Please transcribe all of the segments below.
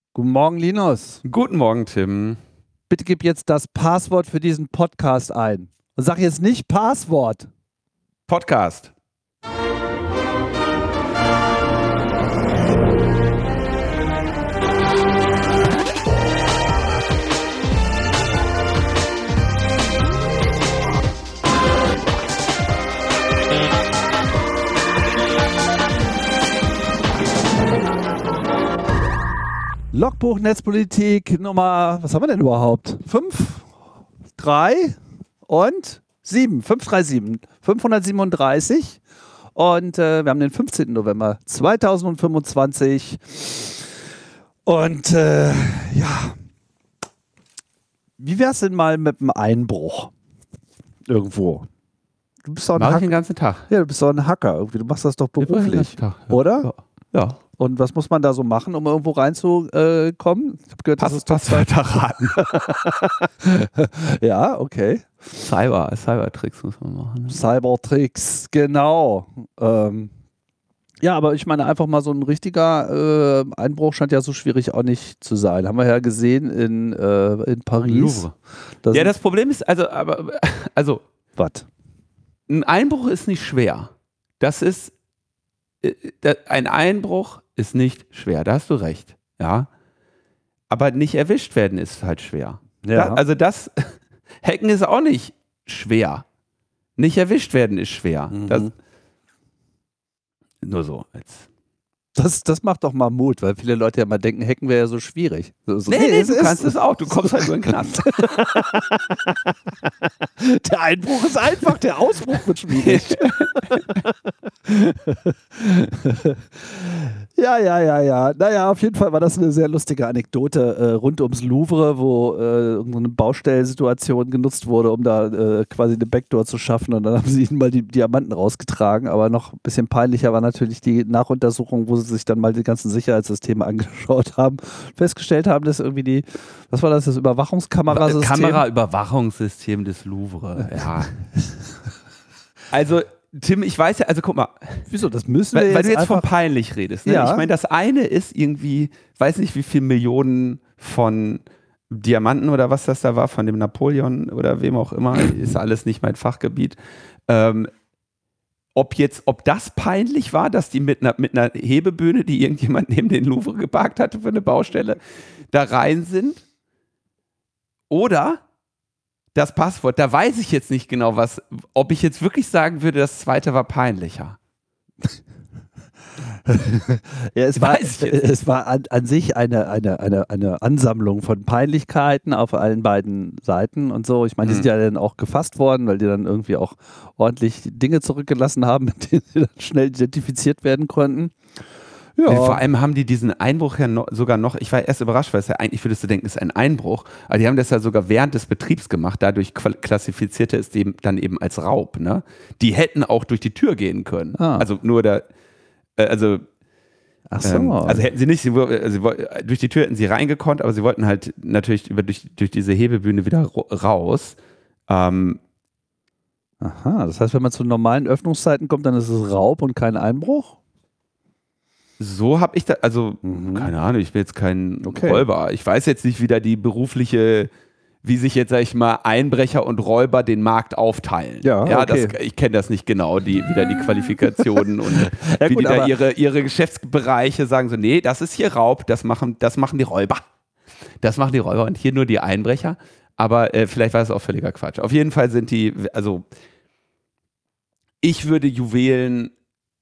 Guten Morgen, Linus. Guten Morgen, Tim. Bitte gib jetzt das Passwort für diesen Podcast ein. Und sag jetzt nicht Passwort. Podcast. Logbuch Netzpolitik Nummer, was haben wir denn überhaupt? 5, 3 und 7. 537. 537. Und wir haben den 15. November 2025. Und ja, wie wär's denn mal mit einem Einbruch? Irgendwo. Du bist doch ein Mach ich Hacker. den ganzen Tag. Ja, du bist doch ein Hacker irgendwie. Du machst das doch Den beruflich, ganzen Tag, ja. oder? Ja. Und was muss man da so machen, um irgendwo reinzukommen? Ich habe gehört, das ist doch Passwörter raten. Ja, okay. Cybertricks muss man machen. Ne? Cybertricks, genau. Ja, aber ich meine, einfach mal so ein richtiger Einbruch scheint ja so schwierig auch nicht zu sein. Haben wir ja gesehen in Paris. Louvre. Ja, das Problem ist, also was? ein Einbruch ist nicht schwer. Ein Einbruch ist nicht schwer, da hast du recht. Ja. Aber nicht erwischt werden ist halt schwer. Ja. Hacken ist auch nicht schwer. Nicht erwischt werden ist schwer. Mhm. Nur so. Das macht doch mal Mut, weil viele Leute ja mal denken, Hacken wäre ja so schwierig. So, Nee, du kannst es auch. Du kommst halt nur in den Knast. Der Einbruch ist einfach, der Ausbruch wird schwierig. Ja. Naja, auf jeden Fall war das eine sehr lustige Anekdote rund ums Louvre, wo irgendeine Baustellensituation genutzt wurde, um da quasi eine Backdoor zu schaffen. Und dann haben sie ihnen mal die Diamanten rausgetragen. Aber noch ein bisschen peinlicher war natürlich die Nachuntersuchung, wo sie sich dann mal die ganzen Sicherheitssysteme angeschaut haben, festgestellt haben, dass irgendwie was war das Überwachungskamerasystem? Kameraüberwachungssystem des Louvre, ja. Also, Tim, ich weiß ja, also guck mal. Wieso, das müssen wir weil du jetzt einfach von peinlich redest. Ne? Ja. Ich meine, das eine ist irgendwie, weiß nicht wie viel Millionen von Diamanten oder was das da war, von dem Napoleon oder wem auch immer, ist alles nicht mein Fachgebiet. Ob das peinlich war, dass die mit einer Hebebühne, die irgendjemand neben den Louvre geparkt hatte für eine Baustelle, da rein sind? Oder das Passwort, da weiß ich jetzt nicht genau ob ich jetzt wirklich sagen würde, das zweite war peinlicher. Ja, es war an sich eine Ansammlung von Peinlichkeiten auf allen beiden Seiten und so. Ich meine, die sind ja dann auch gefasst worden, weil die dann irgendwie auch ordentlich Dinge zurückgelassen haben, mit denen sie dann schnell identifiziert werden konnten. Ja. Vor allem haben die diesen Einbruch ja sogar noch, ich war erst überrascht, weil es ja eigentlich, würdest du denken, es ist ein Einbruch, aber die haben das ja sogar während des Betriebs gemacht, dadurch klassifizierte es dann eben als Raub. Ne? Die hätten auch durch die Tür gehen können. Also nur Ach so. Also hätten sie nicht, durch die Tür hätten sie reingekonnt, aber sie wollten halt natürlich durch diese Hebebühne wieder raus. Aha, das heißt, wenn man zu normalen Öffnungszeiten kommt, dann ist es Raub und kein Einbruch? So habe ich da, keine Ahnung, ich bin jetzt kein Räuber. Ich weiß jetzt nicht, wie sich jetzt, sag ich mal, Einbrecher und Räuber den Markt aufteilen. Ja, okay. Ich kenne das nicht genau, wieder die Qualifikationen und wie die da ihre Geschäftsbereiche sagen, so, nee, das ist hier Raub, das machen die Räuber. Das machen die Räuber und hier nur die Einbrecher. Aber vielleicht war das auch völliger Quatsch. Auf jeden Fall sind ich würde Juwelen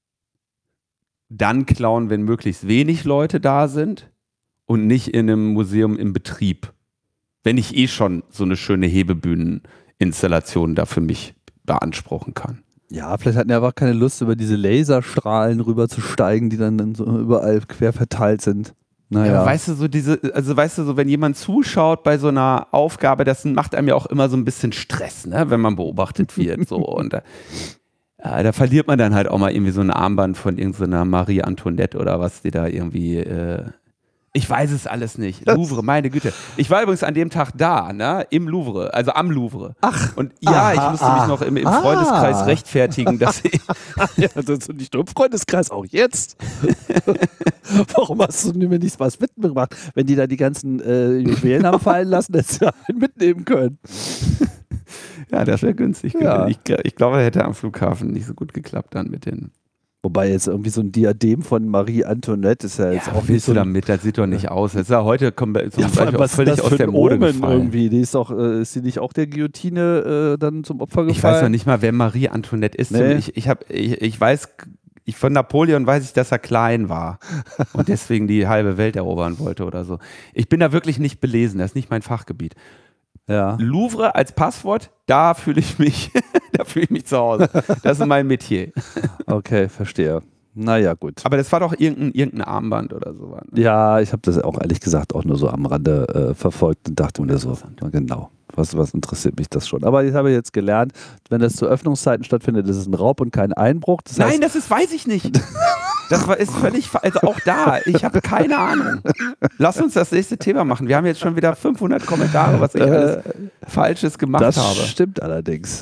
dann klauen, wenn möglichst wenig Leute da sind und nicht in einem Museum im Betrieb. Wenn ich schon so eine schöne Hebebühneninstallation da für mich beanspruchen kann. Ja, vielleicht hatten die einfach keine Lust, über diese Laserstrahlen rüberzusteigen, die dann so überall quer verteilt sind. Naja. Ja, weißt du, wenn jemand zuschaut bei so einer Aufgabe, das macht einem ja auch immer so ein bisschen Stress, ne, wenn man beobachtet wird. So. Und da verliert man dann halt auch mal irgendwie so ein Armband von irgendeiner Marie Antoinette oder was die da irgendwie Ich weiß es alles nicht. Louvre, meine Güte. Ich war übrigens an dem Tag da, ne? Im Louvre, also am Louvre. Ach. Und ja, ich musste mich noch im Freundeskreis rechtfertigen, dass ich. Ja, das ist nicht nur im Freundeskreis, auch jetzt. Warum hast du mir nicht was mitgebracht? Wenn die da die ganzen Juwelen haben fallen lassen, hättest du ja einen mitnehmen können. Ja, das wäre günstig. Ja. Ich glaube, er hätte am Flughafen nicht so gut geklappt dann mit den. Wobei jetzt irgendwie so ein Diadem von Marie Antoinette ist ja jetzt auch nicht so. Damit, das sieht doch nicht aus. Das ist ja heute kommt so vor allem, was völlig ist das aus für der ein Mode Omen gefallen. irgendwie. Die ist doch, ist sie nicht auch der Guillotine dann zum Opfer gefallen? Ich weiß noch nicht mal, wer Marie Antoinette ist. Nee. Ich weiß, von Napoleon weiß ich, dass er klein war und deswegen die halbe Welt erobern wollte oder so. Ich bin da wirklich nicht belesen. Das ist nicht mein Fachgebiet. Ja. Louvre als Passwort, da fühle ich mich zu Hause. Das ist mein Metier. Okay, verstehe. Naja, gut. Aber das war doch irgendein Armband oder so. Ne? Ja, ich habe das auch ehrlich gesagt auch nur so am Rande verfolgt und dachte mir so, genau, was interessiert mich das schon. Aber ich habe jetzt gelernt, wenn das zu Öffnungszeiten stattfindet, ist es ein Raub und kein Einbruch. Das heißt, Nein, weiß ich nicht. Ist völlig, also auch da, ich habe keine Ahnung. Lass uns das nächste Thema machen. Wir haben jetzt schon wieder 500 Kommentare, was ich alles Falsches gemacht habe. Das stimmt allerdings.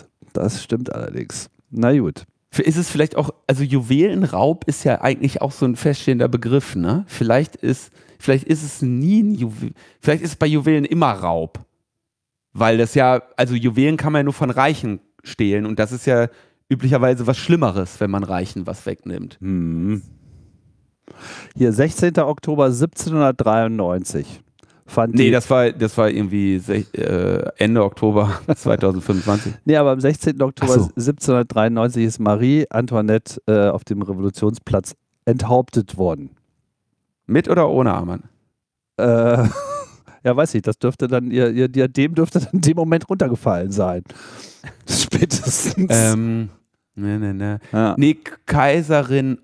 Na gut. Ist es vielleicht auch, also Juwelenraub ist ja eigentlich auch so ein feststehender Begriff, ne? Vielleicht ist es nie ein Juwel, vielleicht ist es bei Juwelen immer Raub. Weil das ja, also Juwelen kann man ja nur von Reichen stehlen und das ist ja üblicherweise was Schlimmeres, wenn man Reichen was wegnimmt. Hier, 16. Oktober 1793. Das war irgendwie Ende Oktober 2025. Nee, aber am 16. Oktober Ach so. 1793 ist Marie Antoinette auf dem Revolutionsplatz enthauptet worden. Mit oder ohne Armband? Ja, weiß ich, das dürfte dann, ihr Diadem dürfte dann in dem Moment runtergefallen sein. Spätestens. Nee. Ja. Nee, Kaiserin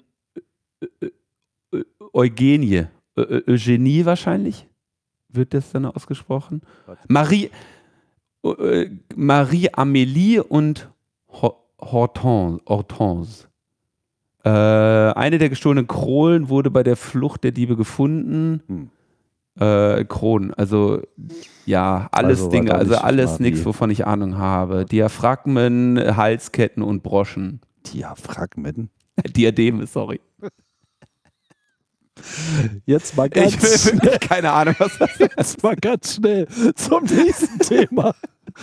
Eugenie. Eugenie wahrscheinlich? Wird das dann ausgesprochen? Marie Amélie und Hortense. Eine der gestohlenen Kronen wurde bei der Flucht der Diebe gefunden. Kronen, also ja, alles Also Dinge, also alles Marie. nichts, wovon ich Ahnung habe. Diaphragmen, Halsketten und Broschen. Diaphragmen. Diademe, sorry. Jetzt mal Ich ganz will wirklich keine Ahnung, was das ist. Jetzt mal ganz schnell zum nächsten Thema.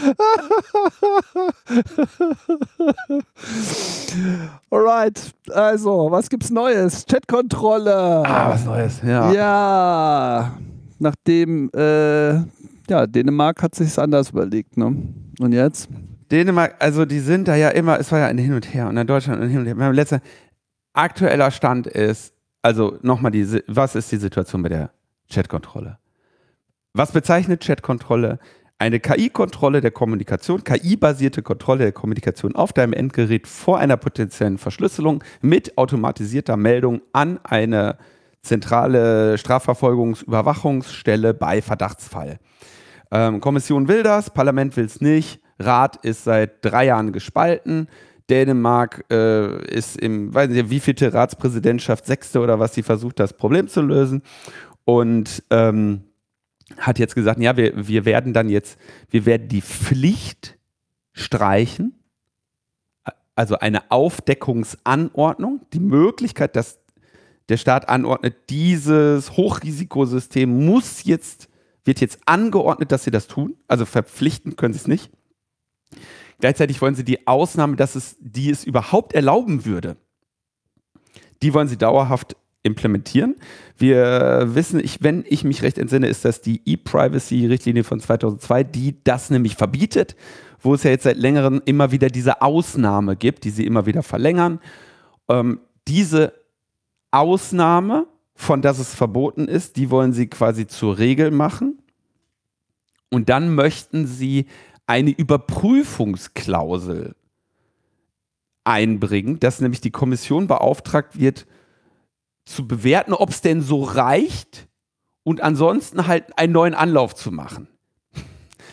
Alright, also, was gibt's Neues? Chatkontrolle. Was Neues, ja. Ja, nachdem, Dänemark hat sich's anders überlegt, ne? Und jetzt? Dänemark, also die sind da ja immer, es war ja ein Hin und Her und dann Deutschland und hin und her. Mein letzter aktueller Stand ist, also nochmal, was ist die Situation bei der Chatkontrolle? Was bezeichnet Chatkontrolle? Eine KI-Kontrolle der Kommunikation, KI-basierte Kontrolle der Kommunikation auf deinem Endgerät vor einer potenziellen Verschlüsselung mit automatisierter Meldung an eine zentrale Strafverfolgungsüberwachungsstelle bei Verdachtsfall. Kommission will das, Parlament will es nicht, Rat ist seit 3 Jahren gespalten. Dänemark ist im, weiß nicht, wievielte Ratspräsidentschaft, 6. oder was, die versucht, das Problem zu lösen. Und hat jetzt gesagt, ja, wir werden die Pflicht streichen, also eine Aufdeckungsanordnung, die Möglichkeit, dass der Staat anordnet, dieses Hochrisikosystem wird jetzt angeordnet, dass sie das tun, also verpflichtend können sie es nicht. Gleichzeitig wollen sie die Ausnahme, die es überhaupt erlauben würde, die wollen sie dauerhaft implementieren. Wir wissen, wenn ich mich recht entsinne, ist das die E-Privacy-Richtlinie von 2002, die das nämlich verbietet, wo es ja jetzt seit längerem immer wieder diese Ausnahme gibt, die sie immer wieder verlängern. Diese Ausnahme, von dass es verboten ist, die wollen sie quasi zur Regel machen. Und dann möchten sie eine Überprüfungsklausel einbringen, dass nämlich die Kommission beauftragt wird, zu bewerten, ob es denn so reicht und ansonsten halt einen neuen Anlauf zu machen.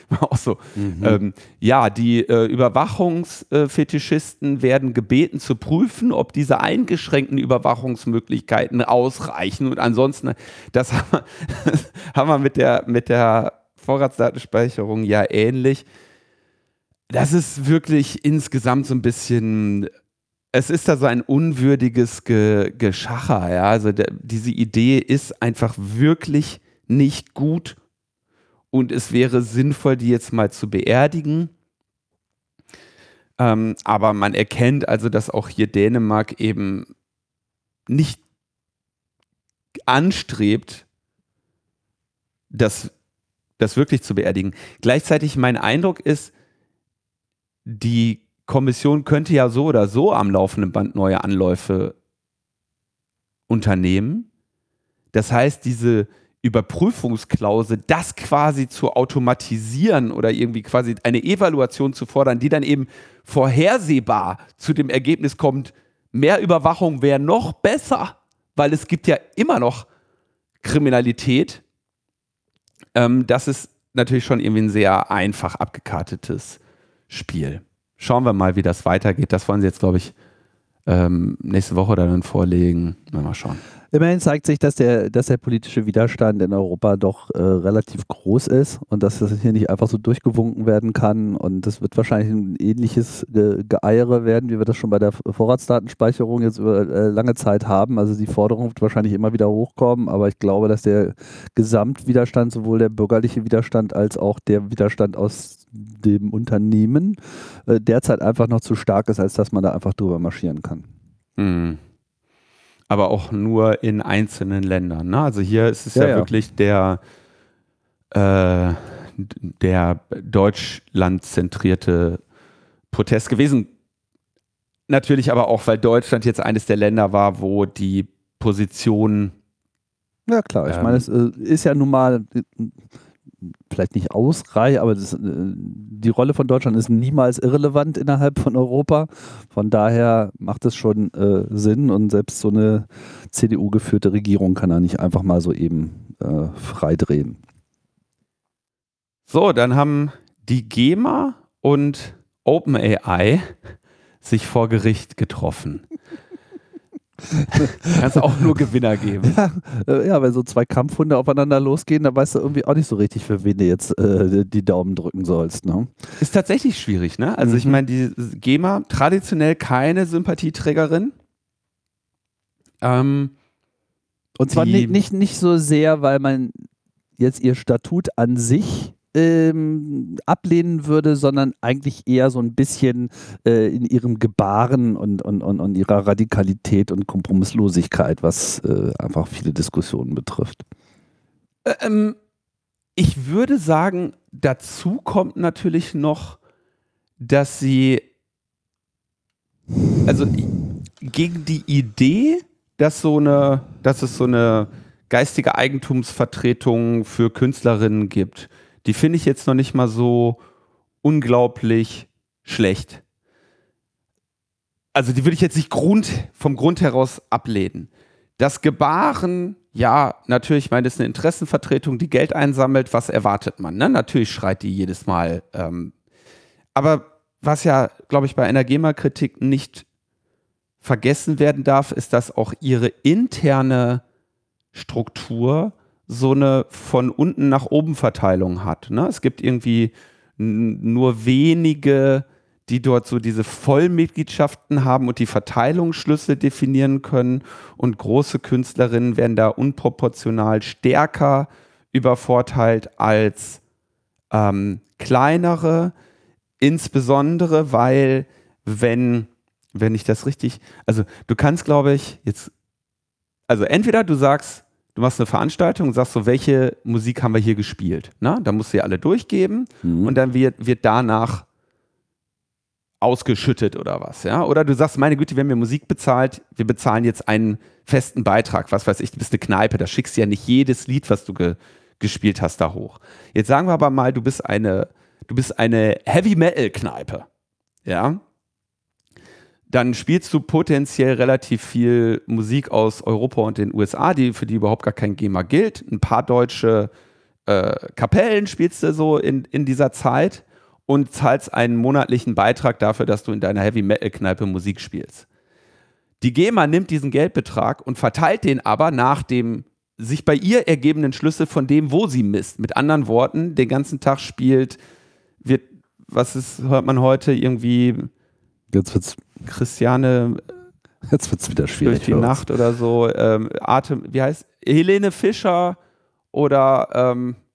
War auch so. Ja, die Überwachungsfetischisten werden gebeten zu prüfen, ob diese eingeschränkten Überwachungsmöglichkeiten ausreichen. Und ansonsten, das haben wir mit der Vorratsdatenspeicherung ja ähnlich. Das ist wirklich insgesamt so ein bisschen, es ist da so ein unwürdiges Geschacher. Ja? Also diese Idee ist einfach wirklich nicht gut und es wäre sinnvoll, die jetzt mal zu beerdigen. Aber man erkennt also, dass auch hier Dänemark eben nicht anstrebt, das wirklich zu beerdigen. Gleichzeitig mein Eindruck ist, die Kommission könnte ja so oder so am laufenden Band neue Anläufe unternehmen. Das heißt, diese Überprüfungsklausel, das quasi zu automatisieren oder irgendwie quasi eine Evaluation zu fordern, die dann eben vorhersehbar zu dem Ergebnis kommt, mehr Überwachung wäre noch besser, weil es gibt ja immer noch Kriminalität. Das ist natürlich schon irgendwie ein sehr einfach abgekartetes Spiel. Schauen wir mal, wie das weitergeht. Das wollen sie jetzt, glaube ich, nächste Woche dann vorlegen. Mal schauen. Immerhin zeigt sich, dass der politische Widerstand in Europa doch relativ groß ist und dass das hier nicht einfach so durchgewunken werden kann. Und das wird wahrscheinlich ein ähnliches Geeiere werden, wie wir das schon bei der Vorratsdatenspeicherung jetzt über lange Zeit haben. Also die Forderung wird wahrscheinlich immer wieder hochkommen, aber ich glaube, dass der Gesamtwiderstand, sowohl der bürgerliche Widerstand als auch der Widerstand aus dem Unternehmen, derzeit einfach noch zu stark ist, als dass man da einfach drüber marschieren kann. Mhm. Aber auch nur in einzelnen Ländern. Ne? Also hier ist es ja wirklich der deutschlandzentrierte Protest gewesen. Natürlich aber auch, weil Deutschland jetzt eines der Länder war, wo die Position. Ja klar, ich meine, es ist ja nun mal vielleicht nicht ausreichend, aber die Rolle von Deutschland ist niemals irrelevant innerhalb von Europa. Von daher macht es schon Sinn und selbst so eine CDU-geführte Regierung kann da nicht einfach mal so eben freidrehen. So, dann haben die GEMA und OpenAI sich vor Gericht getroffen. Kann es auch nur Gewinner geben. Ja, wenn so zwei Kampfhunde aufeinander losgehen, dann weißt du irgendwie auch nicht so richtig, für wen du jetzt die Daumen drücken sollst. Ne? Ist tatsächlich schwierig, ne? Also ich meine, die GEMA, traditionell keine Sympathieträgerin. Und zwar nicht so sehr, weil man jetzt ihr Statut an sich ablehnen würde, sondern eigentlich eher so ein bisschen in ihrem Gebaren und ihrer Radikalität und Kompromisslosigkeit, was einfach viele Diskussionen betrifft. Ich würde sagen, dazu kommt natürlich noch, dass sie also gegen die Idee, dass es so eine geistige Eigentumsvertretung für Künstlerinnen gibt, die finde ich jetzt noch nicht mal so unglaublich schlecht. Also die würde ich jetzt nicht vom Grund heraus ablehnen. Das Gebaren, ja, natürlich, ich meine, das ist eine Interessenvertretung, die Geld einsammelt. Was erwartet man? Ne? Natürlich schreit die jedes Mal. Aber was ja, glaube ich, bei einer GEMA-Kritik nicht vergessen werden darf, ist, dass auch ihre interne Struktur so eine von unten nach oben Verteilung hat. Ne? Es gibt irgendwie nur wenige, die dort so diese Vollmitgliedschaften haben und die Verteilungsschlüssel definieren können, und große Künstlerinnen werden da unproportional stärker übervorteilt als kleinere, insbesondere weil, wenn ich das richtig, also du kannst, glaube ich, jetzt, also entweder du sagst, du machst eine Veranstaltung und sagst so, welche Musik haben wir hier gespielt? Na, da musst du ja alle durchgeben und dann wird danach ausgeschüttet oder was, ja? Oder du sagst, meine Güte, wir haben ja Musik bezahlt, wir bezahlen jetzt einen festen Beitrag, was weiß ich, du bist eine Kneipe, da schickst du ja nicht jedes Lied, was du gespielt hast, da hoch. Jetzt sagen wir aber mal, du bist eine Heavy-Metal-Kneipe, ja? Dann spielst du potenziell relativ viel Musik aus Europa und den USA, für die überhaupt gar kein GEMA gilt. Ein paar deutsche Kapellen, spielst du so in dieser Zeit und zahlst einen monatlichen Beitrag dafür, dass du in deiner Heavy-Metal-Kneipe Musik spielst. Die GEMA nimmt diesen Geldbetrag und verteilt den aber nach dem sich bei ihr ergebenden Schlüssel von dem, wo sie misst. Mit anderen Worten, den ganzen Tag hört man heute irgendwie Jetzt wird's wieder schwierig. durch die Nacht oder so, wie heißt Helene Fischer oder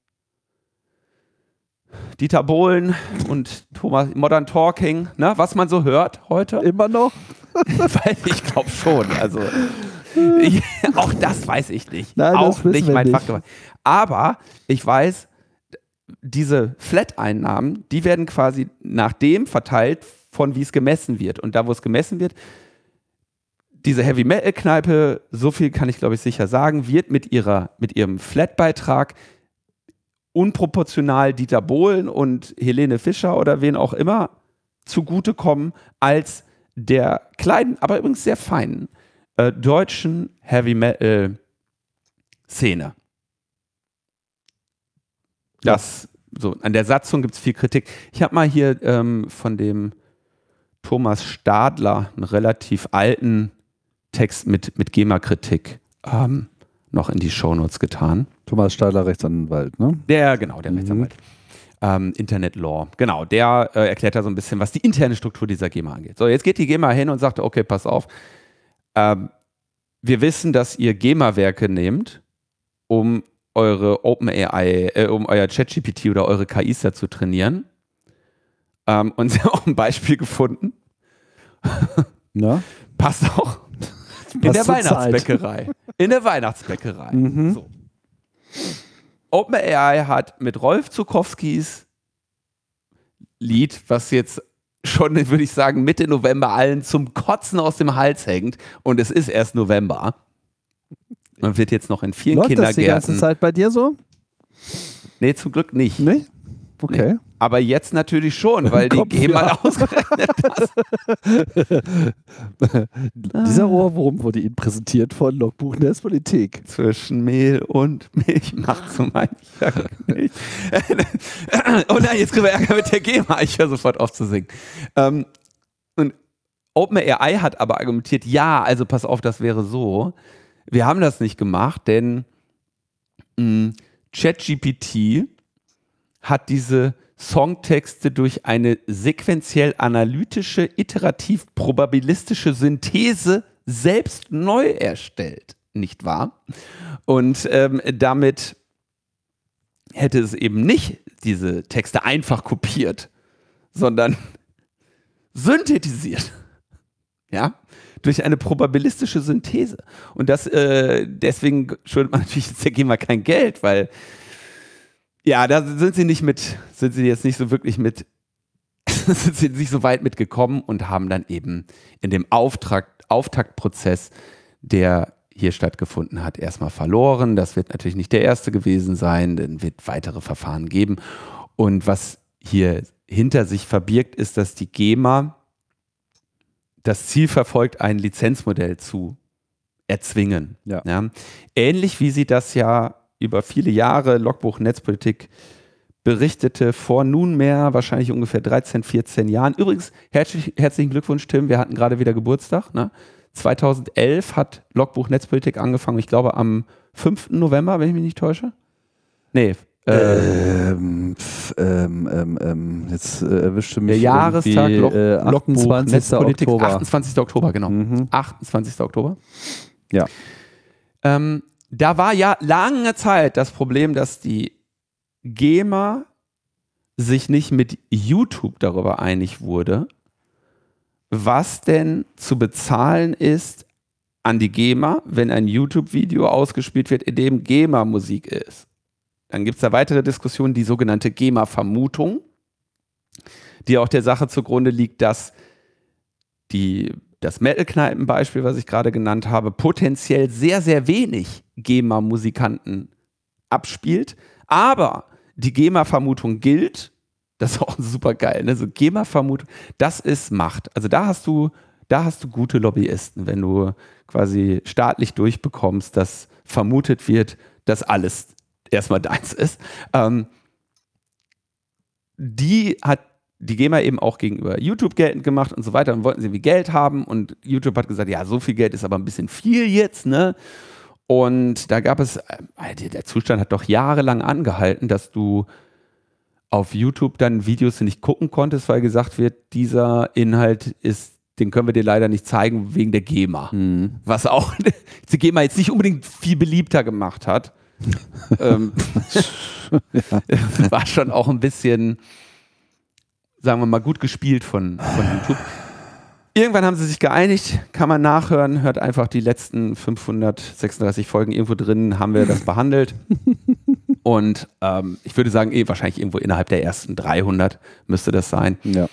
Dieter Bohlen und Thomas Modern Talking, ne, was man so hört heute. Immer noch? Weil ich glaube schon, also auch das weiß ich nicht. Nein, auch das nicht wir mein nicht. Fachgebiet. Aber ich weiß, diese Flat-Einnahmen, die werden quasi nach dem verteilt, von wie es gemessen wird. Und da, wo es gemessen wird, diese Heavy-Metal-Kneipe, so viel kann ich glaube ich sicher sagen, wird mit ihrem Flat-Beitrag unproportional Dieter Bohlen und Helene Fischer oder wen auch immer zugutekommen als der kleinen, aber übrigens sehr feinen deutschen Heavy-Metal-Szene. So, an der Satzung gibt es viel Kritik. Ich habe mal hier von dem Thomas Stadler einen relativ alten Text mit GEMA-Kritik noch in die Shownotes getan. Thomas Stadler, Rechtsanwalt, ne? Der Rechtsanwalt. Internet Law. Genau, der erklärt da so ein bisschen, was die interne Struktur dieser GEMA angeht. So, jetzt geht die GEMA hin und sagt, okay, pass auf, wir wissen, dass ihr GEMA-Werke nehmt, um eure OpenAI, um euer ChatGPT oder eure KIs da zu trainieren. Und sie haben auch ein Beispiel gefunden. Ja. Passt auch. In der Weihnachtsbäckerei. In der Weihnachtsbäckerei. Mhm. So. OpenAI hat mit Rolf Zukowskis Lied, was jetzt schon, würde ich sagen, Mitte November allen zum Kotzen aus dem Hals hängt, und es ist erst November. Man wird jetzt noch in vielen Läuft Kindergärten. das die ganze Zeit bei dir so? Nee, zum Glück nicht. Nee? Okay. Nee. Aber jetzt natürlich schon, weil die GEMA ausgerechnet das. Dieser Ohrwurm wurde Ihnen präsentiert von Logbuch Netzpolitik. Zwischen Mehl und Milch macht so mancher Milch. Oh nein, jetzt kriegen wir Ärger mit der GEMA. Ich höre sofort auf zu singen. Und OpenAI hat aber argumentiert, ja, also pass auf, das wäre so. Wir haben das nicht gemacht, denn ChatGPT hat diese Songtexte durch eine sequenziell analytische, iterativ-probabilistische Synthese selbst neu erstellt, nicht wahr? Und damit hätte es eben nicht diese Texte einfach kopiert, sondern synthetisiert. Ja? Durch eine probabilistische Synthese. Und das, deswegen schuldet man natürlich jetzt der GEMA kein Geld, weil ja, da sind sie jetzt nicht so wirklich sind sie nicht so weit mitgekommen und haben dann eben in dem Auftaktprozess, der hier stattgefunden hat, erstmal verloren. Das wird natürlich nicht der erste gewesen sein, denn wird weitere Verfahren geben. Und was hier hinter sich verbirgt, ist, dass die GEMA das Ziel verfolgt, ein Lizenzmodell zu erzwingen. Ja. Ja? Ähnlich wie sie das ja über viele Jahre Logbuch Netzpolitik berichtete, vor nunmehr wahrscheinlich ungefähr 13, 14 Jahren. Übrigens, herzlichen Glückwunsch, Tim, wir hatten gerade wieder Geburtstag. Ne? 2011 hat Logbuch Netzpolitik angefangen, ich glaube am 5. November, wenn ich mich nicht täusche. Nee. Jetzt erwischte mich der Jahrestag Logbuch 28. Netzpolitik, Oktober. 28. Oktober, genau. 28. Oktober. Ja. Da war ja lange Zeit das Problem, dass die GEMA sich nicht mit YouTube darüber einig wurde, was denn zu bezahlen ist an die GEMA, wenn ein YouTube-Video ausgespielt wird, in dem GEMA-Musik ist. Dann gibt es da weitere Diskussionen, die sogenannte GEMA-Vermutung, die auch der Sache zugrunde liegt, dass das Metal-Kneipen-Beispiel, was ich gerade genannt habe, potenziell sehr, sehr wenig GEMA-Musikanten abspielt. Aber die GEMA-Vermutung gilt, das ist auch super geil, ne? So GEMA-Vermutung, das ist Macht. Also da hast du gute Lobbyisten, wenn du quasi staatlich durchbekommst, dass vermutet wird, dass alles erstmal deins ist, die hat die GEMA eben auch gegenüber YouTube geltend gemacht und so weiter. Und wollten sie irgendwie Geld haben und YouTube hat gesagt, ja, so viel Geld ist aber ein bisschen viel jetzt, ne? Und da gab es, der Zustand hat doch jahrelang angehalten, dass du auf YouTube dann Videos nicht gucken konntest, weil gesagt wird, dieser Inhalt den können wir dir leider nicht zeigen wegen der GEMA. Was auch die GEMA jetzt nicht unbedingt viel beliebter gemacht hat. War schon auch ein bisschen, sagen wir mal, gut gespielt von YouTube. Irgendwann haben sie sich geeinigt, kann man nachhören, hört einfach die letzten 536 Folgen irgendwo drin, haben wir das behandelt. Und ich würde sagen, wahrscheinlich irgendwo innerhalb der ersten 300 müsste das sein. Ja.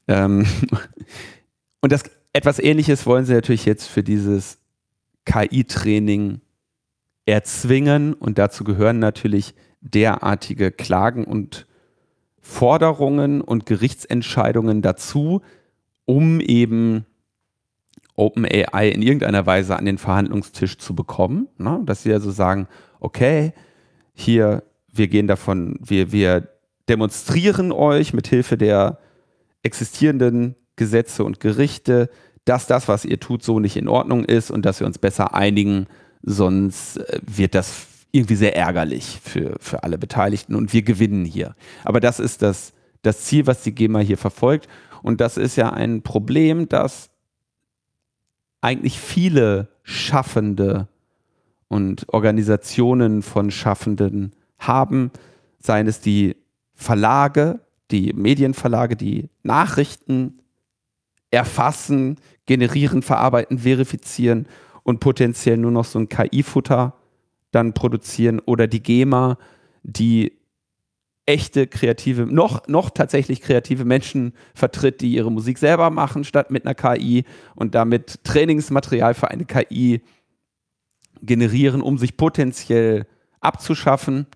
Und das etwas Ähnliches wollen sie natürlich jetzt für dieses KI-Training erzwingen. Und dazu gehören natürlich derartige Klagen und Forderungen und Gerichtsentscheidungen dazu, um eben OpenAI in irgendeiner Weise an den Verhandlungstisch zu bekommen. Ne? Dass sie also sagen, okay, hier, wir gehen davon, wir demonstrieren euch mit Hilfe der existierenden Gesetze und Gerichte, dass das, was ihr tut, so nicht in Ordnung ist und dass wir uns besser einigen, sonst wird das irgendwie sehr ärgerlich für alle Beteiligten und wir gewinnen hier. Aber das ist das Ziel, was die GEMA hier verfolgt. Und das ist ja ein Problem, das eigentlich viele Schaffende und Organisationen von Schaffenden haben, seien es die Verlage, die Medienverlage, die Nachrichten erfassen, generieren, verarbeiten, verifizieren und potenziell nur noch so ein KI-Futter dann produzieren, oder die GEMA, die echte kreative, noch tatsächlich kreative Menschen vertritt, die ihre Musik selber machen, statt mit einer KI und damit Trainingsmaterial für eine KI generieren, um sich potenziell abzuschaffen.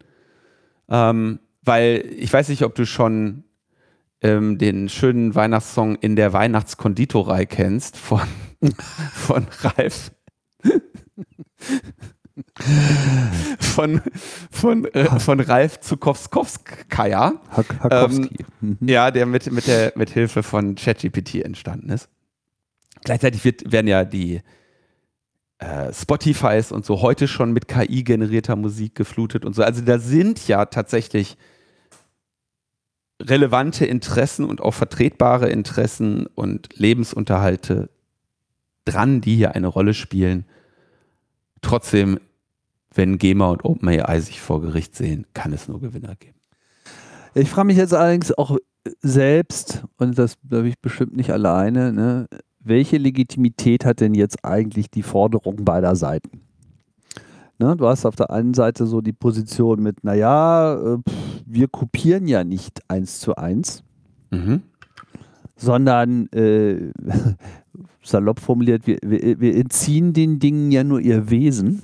Weil ich weiß nicht, ob du schon den schönen Weihnachtssong In der Weihnachtskonditorei kennst von Ralf. von Ralf Zukowskaja. Hakowski. Ja, der mit Hilfe von ChatGPT entstanden ist. Gleichzeitig werden ja die Spotifys und so heute schon mit KI-generierter Musik geflutet und so. Also da sind ja tatsächlich relevante Interessen und auch vertretbare Interessen und Lebensunterhalte dran, die hier eine Rolle spielen. Trotzdem, wenn GEMA und OpenAI sich vor Gericht sehen, kann es nur Gewinner geben. Ich frage mich jetzt allerdings auch selbst, und das glaube ich bestimmt nicht alleine, ne, welche Legitimität hat denn jetzt eigentlich die Forderung beider Seiten? Ne, du hast auf der einen Seite so die Position mit, naja, wir kopieren ja nicht 1:1, sondern salopp formuliert, wir entziehen den Dingen ja nur ihr Wesen.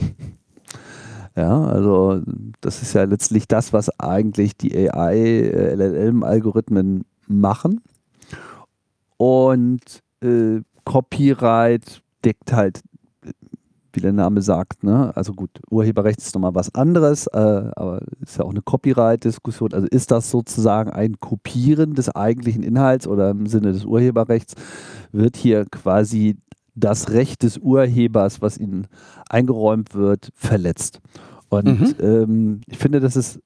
Ja, also das ist ja letztlich das, was eigentlich die AI, LLM-Algorithmen machen. Und Copyright deckt halt, wie der Name sagt, ne? Also gut, Urheberrecht ist nochmal was anderes, aber ist ja auch eine Copyright-Diskussion. Also ist das sozusagen ein Kopieren des eigentlichen Inhalts oder im Sinne des Urheberrechts wird hier quasi das Recht des Urhebers, was ihnen eingeräumt wird, verletzt. Und ich finde, das ist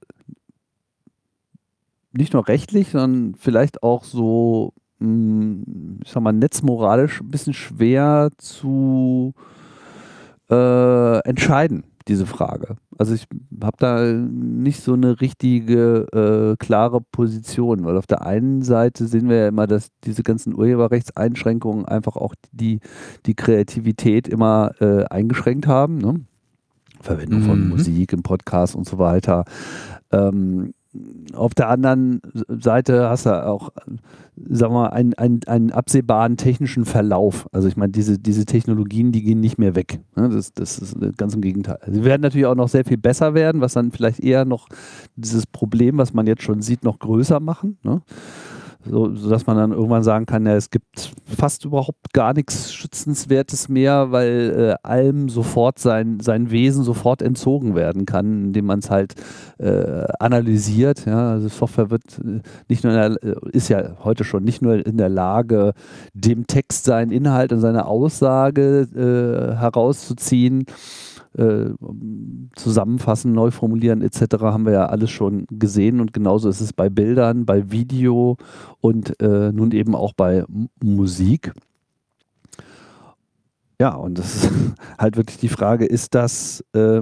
nicht nur rechtlich, sondern vielleicht auch so, ich sag mal, netzmoralisch ein bisschen schwer zu entscheiden, diese Frage. Also ich habe da nicht so eine richtige, klare Position, weil auf der einen Seite sehen wir ja immer, dass diese ganzen Urheberrechtseinschränkungen einfach auch die Kreativität immer eingeschränkt haben, ne? Verwendung von Musik im Podcast und so weiter. Auf der anderen Seite hast du auch, sagen wir mal, einen absehbaren technischen Verlauf. Also ich meine, diese Technologien, die gehen nicht mehr weg. Ne? Das ist ganz im Gegenteil. Sie werden natürlich auch noch sehr viel besser werden, was dann vielleicht eher noch dieses Problem, was man jetzt schon sieht, noch größer machen. Ne? sodass man dann irgendwann sagen kann, ja, es gibt fast überhaupt gar nichts Schützenswertes mehr, weil allem sofort sein Wesen sofort entzogen werden kann, indem man es halt analysiert. Ja? Also Software wird nicht nur ist ja heute schon nicht nur in der Lage, dem Text seinen Inhalt und seine Aussage herauszuziehen, zusammenfassen, neu formulieren etc. haben wir ja alles schon gesehen und genauso ist es bei Bildern, bei Video und nun eben auch bei Musik. Ja, und das ist halt wirklich die Frage, ist das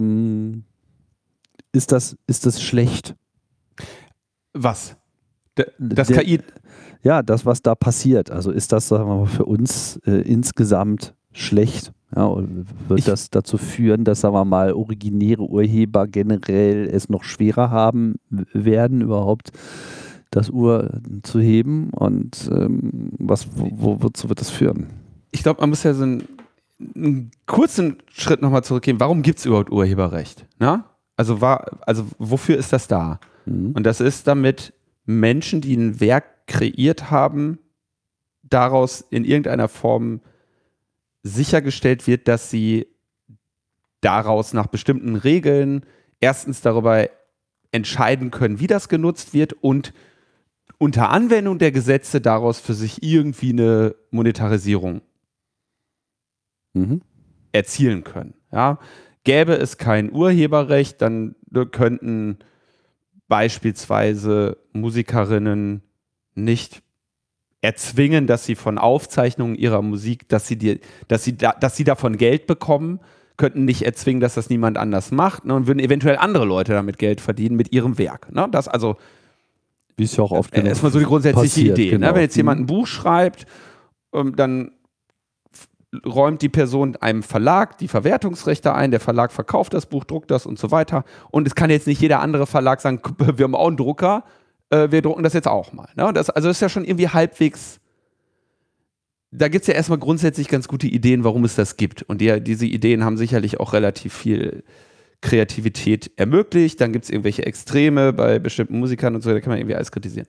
schlecht? Was? Das KI? Ja, das, was da passiert. Also ist das, sagen wir mal, für uns insgesamt schlecht? Ja, und wird das dazu führen, dass, sagen wir mal, originäre Urheber generell es noch schwerer haben werden, überhaupt das zu heben? Und wozu wird das führen? Ich glaube, man muss ja so einen kurzen Schritt nochmal zurückgehen. Warum gibt es überhaupt Urheberrecht? Na? Also wofür ist das da? Und das ist, damit Menschen, die ein Werk kreiert haben, daraus in irgendeiner Form sichergestellt wird, dass sie daraus nach bestimmten Regeln erstens darüber entscheiden können, wie das genutzt wird und unter Anwendung der Gesetze daraus für sich irgendwie eine Monetarisierung erzielen können. Ja? Gäbe es kein Urheberrecht, dann könnten beispielsweise Musikerinnen nicht erzwingen, dass sie von Aufzeichnungen ihrer Musik, dass sie davon Geld bekommen, könnten nicht erzwingen, dass das niemand anders macht, ne, und würden eventuell andere Leute damit Geld verdienen mit ihrem Werk. Ne? Das also, wie es ja auch oft erstmal so die grundsätzliche passiert, Idee. genau. Ne? Wenn jetzt jemand ein Buch schreibt, dann räumt die Person einem Verlag die Verwertungsrechte ein, der Verlag verkauft das Buch, druckt das und so weiter. Und es kann jetzt nicht jeder andere Verlag sagen, wir haben auch einen Drucker, wir drucken das jetzt auch mal. Ne? Das ist ja schon irgendwie halbwegs, da gibt es ja erstmal grundsätzlich ganz gute Ideen, warum es das gibt. Und diese Ideen haben sicherlich auch relativ viel Kreativität ermöglicht. Dann gibt es irgendwelche Extreme bei bestimmten Musikern und so, da kann man irgendwie alles kritisieren.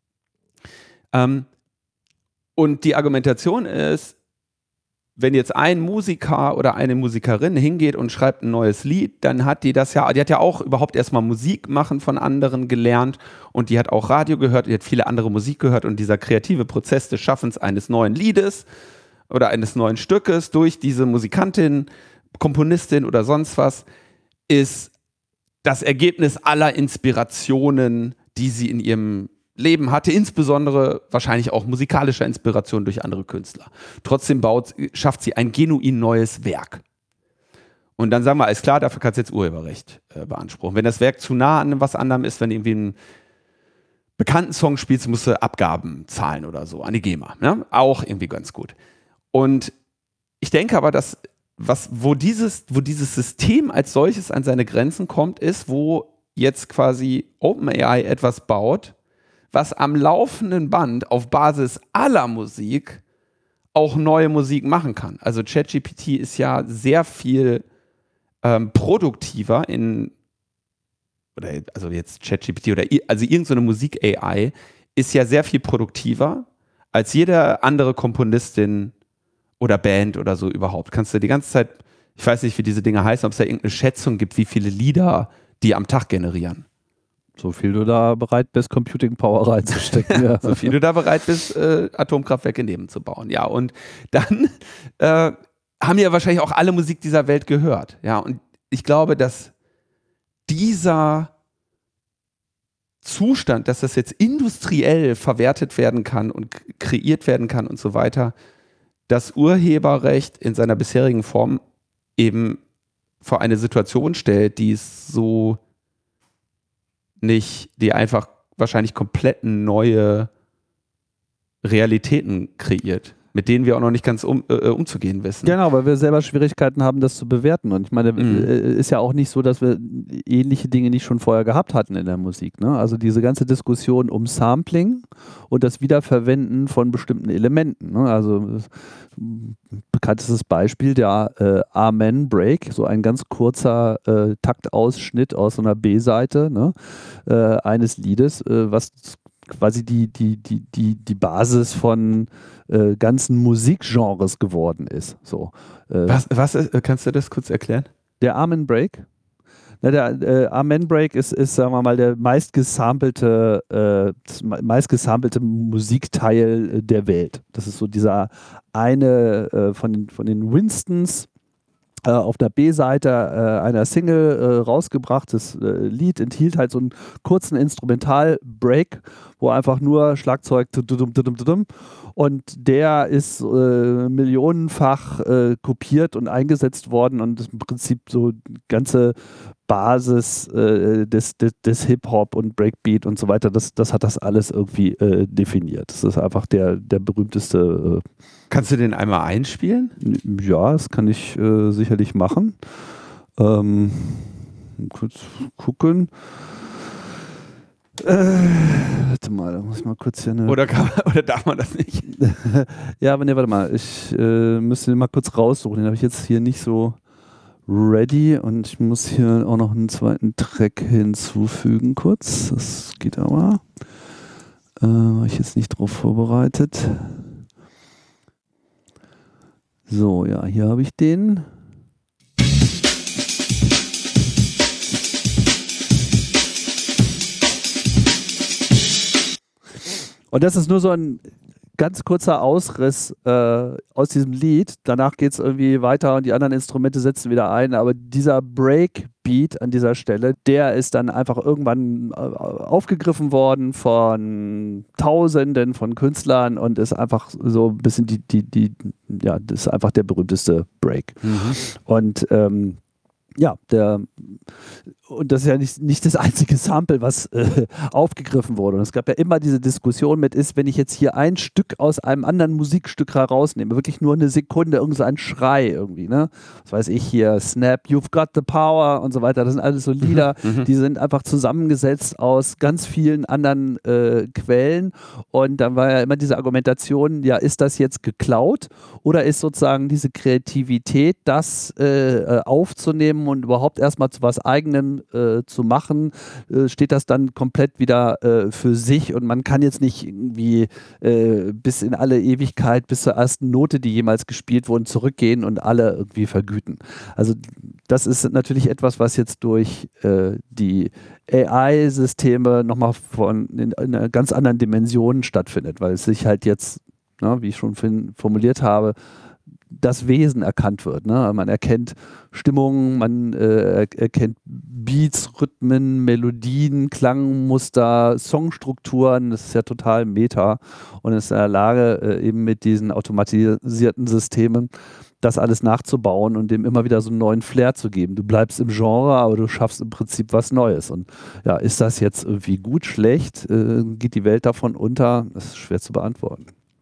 Und die Argumentation ist, wenn jetzt ein Musiker oder eine Musikerin hingeht und schreibt ein neues Lied, dann hat die hat ja auch überhaupt erstmal Musik machen von anderen gelernt und die hat auch Radio gehört, die hat viele andere Musik gehört und dieser kreative Prozess des Schaffens eines neuen Liedes oder eines neuen Stückes durch diese Musikantin, Komponistin oder sonst was ist das Ergebnis aller Inspirationen, die sie in ihrem Leben hatte, insbesondere wahrscheinlich auch musikalischer Inspiration durch andere Künstler. Trotzdem schafft sie ein genuin neues Werk. Und dann sagen wir, alles klar, dafür kannst du jetzt Urheberrecht beanspruchen. Wenn das Werk zu nah an was anderem ist, wenn du irgendwie einen bekannten Song spielst, musst du Abgaben zahlen oder so an die GEMA. Ne? Auch irgendwie ganz gut. Und ich denke aber, dass wo dieses System als solches an seine Grenzen kommt, ist, wo jetzt quasi OpenAI etwas baut, was am laufenden Band auf Basis aller Musik auch neue Musik machen kann. Also ChatGPT ist ja sehr viel produktiver also jetzt ChatGPT also irgendeine Musik-AI ist ja sehr viel produktiver als jede andere Komponistin oder Band oder so überhaupt. Kannst du die ganze Zeit, ich weiß nicht, wie diese Dinge heißen, ob es da irgendeine Schätzung gibt, wie viele Lieder die am Tag generieren. So viel du da bereit bist, Computing Power reinzustecken. Ja. So viel du da bereit bist, Atomkraftwerke daneben zu bauen. Ja, und dann haben ja wahrscheinlich auch alle Musik dieser Welt gehört. Ja, und ich glaube, dass dieser Zustand, dass das jetzt industriell verwertet werden kann und kreiert werden kann und so weiter, das Urheberrecht in seiner bisherigen Form eben vor eine Situation stellt, die es so nicht, die einfach wahrscheinlich komplett neue Realitäten kreiert, mit denen wir auch noch nicht ganz umzugehen wissen. Genau, weil wir selber Schwierigkeiten haben, das zu bewerten. Und ich meine, ist ja auch nicht so, dass wir ähnliche Dinge nicht schon vorher gehabt hatten in der Musik. Ne? Also diese ganze Diskussion um Sampling und das Wiederverwenden von bestimmten Elementen. Ne? Also bekanntestes Beispiel, der Amen Break, so ein ganz kurzer Taktausschnitt aus so einer B-Seite, ne? Eines Liedes, was quasi die Basis von ganzen Musikgenres geworden ist. So, Was ist, kannst du das kurz erklären? der Amen Break. Na, der Amen Break ist, sagen wir mal, der meistgesampelte Musikteil der Welt. Das ist so dieser eine von den Winstons auf der B-Seite einer Single rausgebrachtes Lied, enthielt halt so einen kurzen Instrumental-Break, wo einfach nur Schlagzeug und der ist millionenfach kopiert und eingesetzt worden und ist im Prinzip so die ganze Basis des Hip-Hop und Breakbeat und so weiter, das hat das alles irgendwie definiert. Das ist einfach der berühmteste. Kannst du den einmal einspielen? Ja, das kann ich sicherlich machen. Kurz gucken. Warte mal, da muss ich mal kurz hier eine. Oder darf man das nicht? Ja, aber ne, warte mal. Ich müsste den mal kurz raussuchen. Den habe ich jetzt hier nicht so ready und ich muss hier auch noch einen zweiten Track hinzufügen kurz. Das geht aber. War ich jetzt nicht drauf vorbereitet. So, ja, hier habe ich den. Und das ist nur so ein ganz kurzer Ausriss aus diesem Lied. Danach geht es irgendwie weiter und die anderen Instrumente setzen wieder ein. Aber dieser Breakbeat an dieser Stelle, der ist dann einfach irgendwann aufgegriffen worden von Tausenden von Künstlern und ist einfach so ein bisschen ja, das ist einfach der berühmteste Break. Und ja, und das ist ja nicht das einzige Sample, was aufgegriffen wurde. Und es gab ja immer diese Diskussion mit, wenn ich jetzt hier ein Stück aus einem anderen Musikstück herausnehme, wirklich nur eine Sekunde, irgend so ein Schrei irgendwie, ne? Was weiß ich hier, Snap, You've Got the Power und so weiter. Das sind alles so Lieder, die sind einfach zusammengesetzt aus ganz vielen anderen Quellen. Und dann war ja immer diese Argumentation, ja, ist das jetzt geklaut oder ist sozusagen diese Kreativität, das aufzunehmen und überhaupt erstmal zu was Eigenem zu machen, steht das dann komplett wieder für sich und man kann jetzt nicht irgendwie bis in alle Ewigkeit, bis zur ersten Note, die jemals gespielt wurden, zurückgehen und alle irgendwie vergüten. Also das ist natürlich etwas, was jetzt durch die AI-Systeme nochmal in einer ganz anderen Dimension stattfindet, weil es sich halt jetzt, wie ich schon formuliert habe, das Wesen erkannt wird. Ne? Man erkennt Stimmungen, man erkennt Beats, Rhythmen, Melodien, Klangmuster, Songstrukturen. Das ist ja total meta und ist in der Lage, eben mit diesen automatisierten Systemen das alles nachzubauen und dem immer wieder so einen neuen Flair zu geben. Du bleibst im Genre, aber du schaffst im Prinzip was Neues. Und ja, ist das jetzt irgendwie gut, schlecht? Geht die Welt davon unter? Das ist schwer zu beantworten.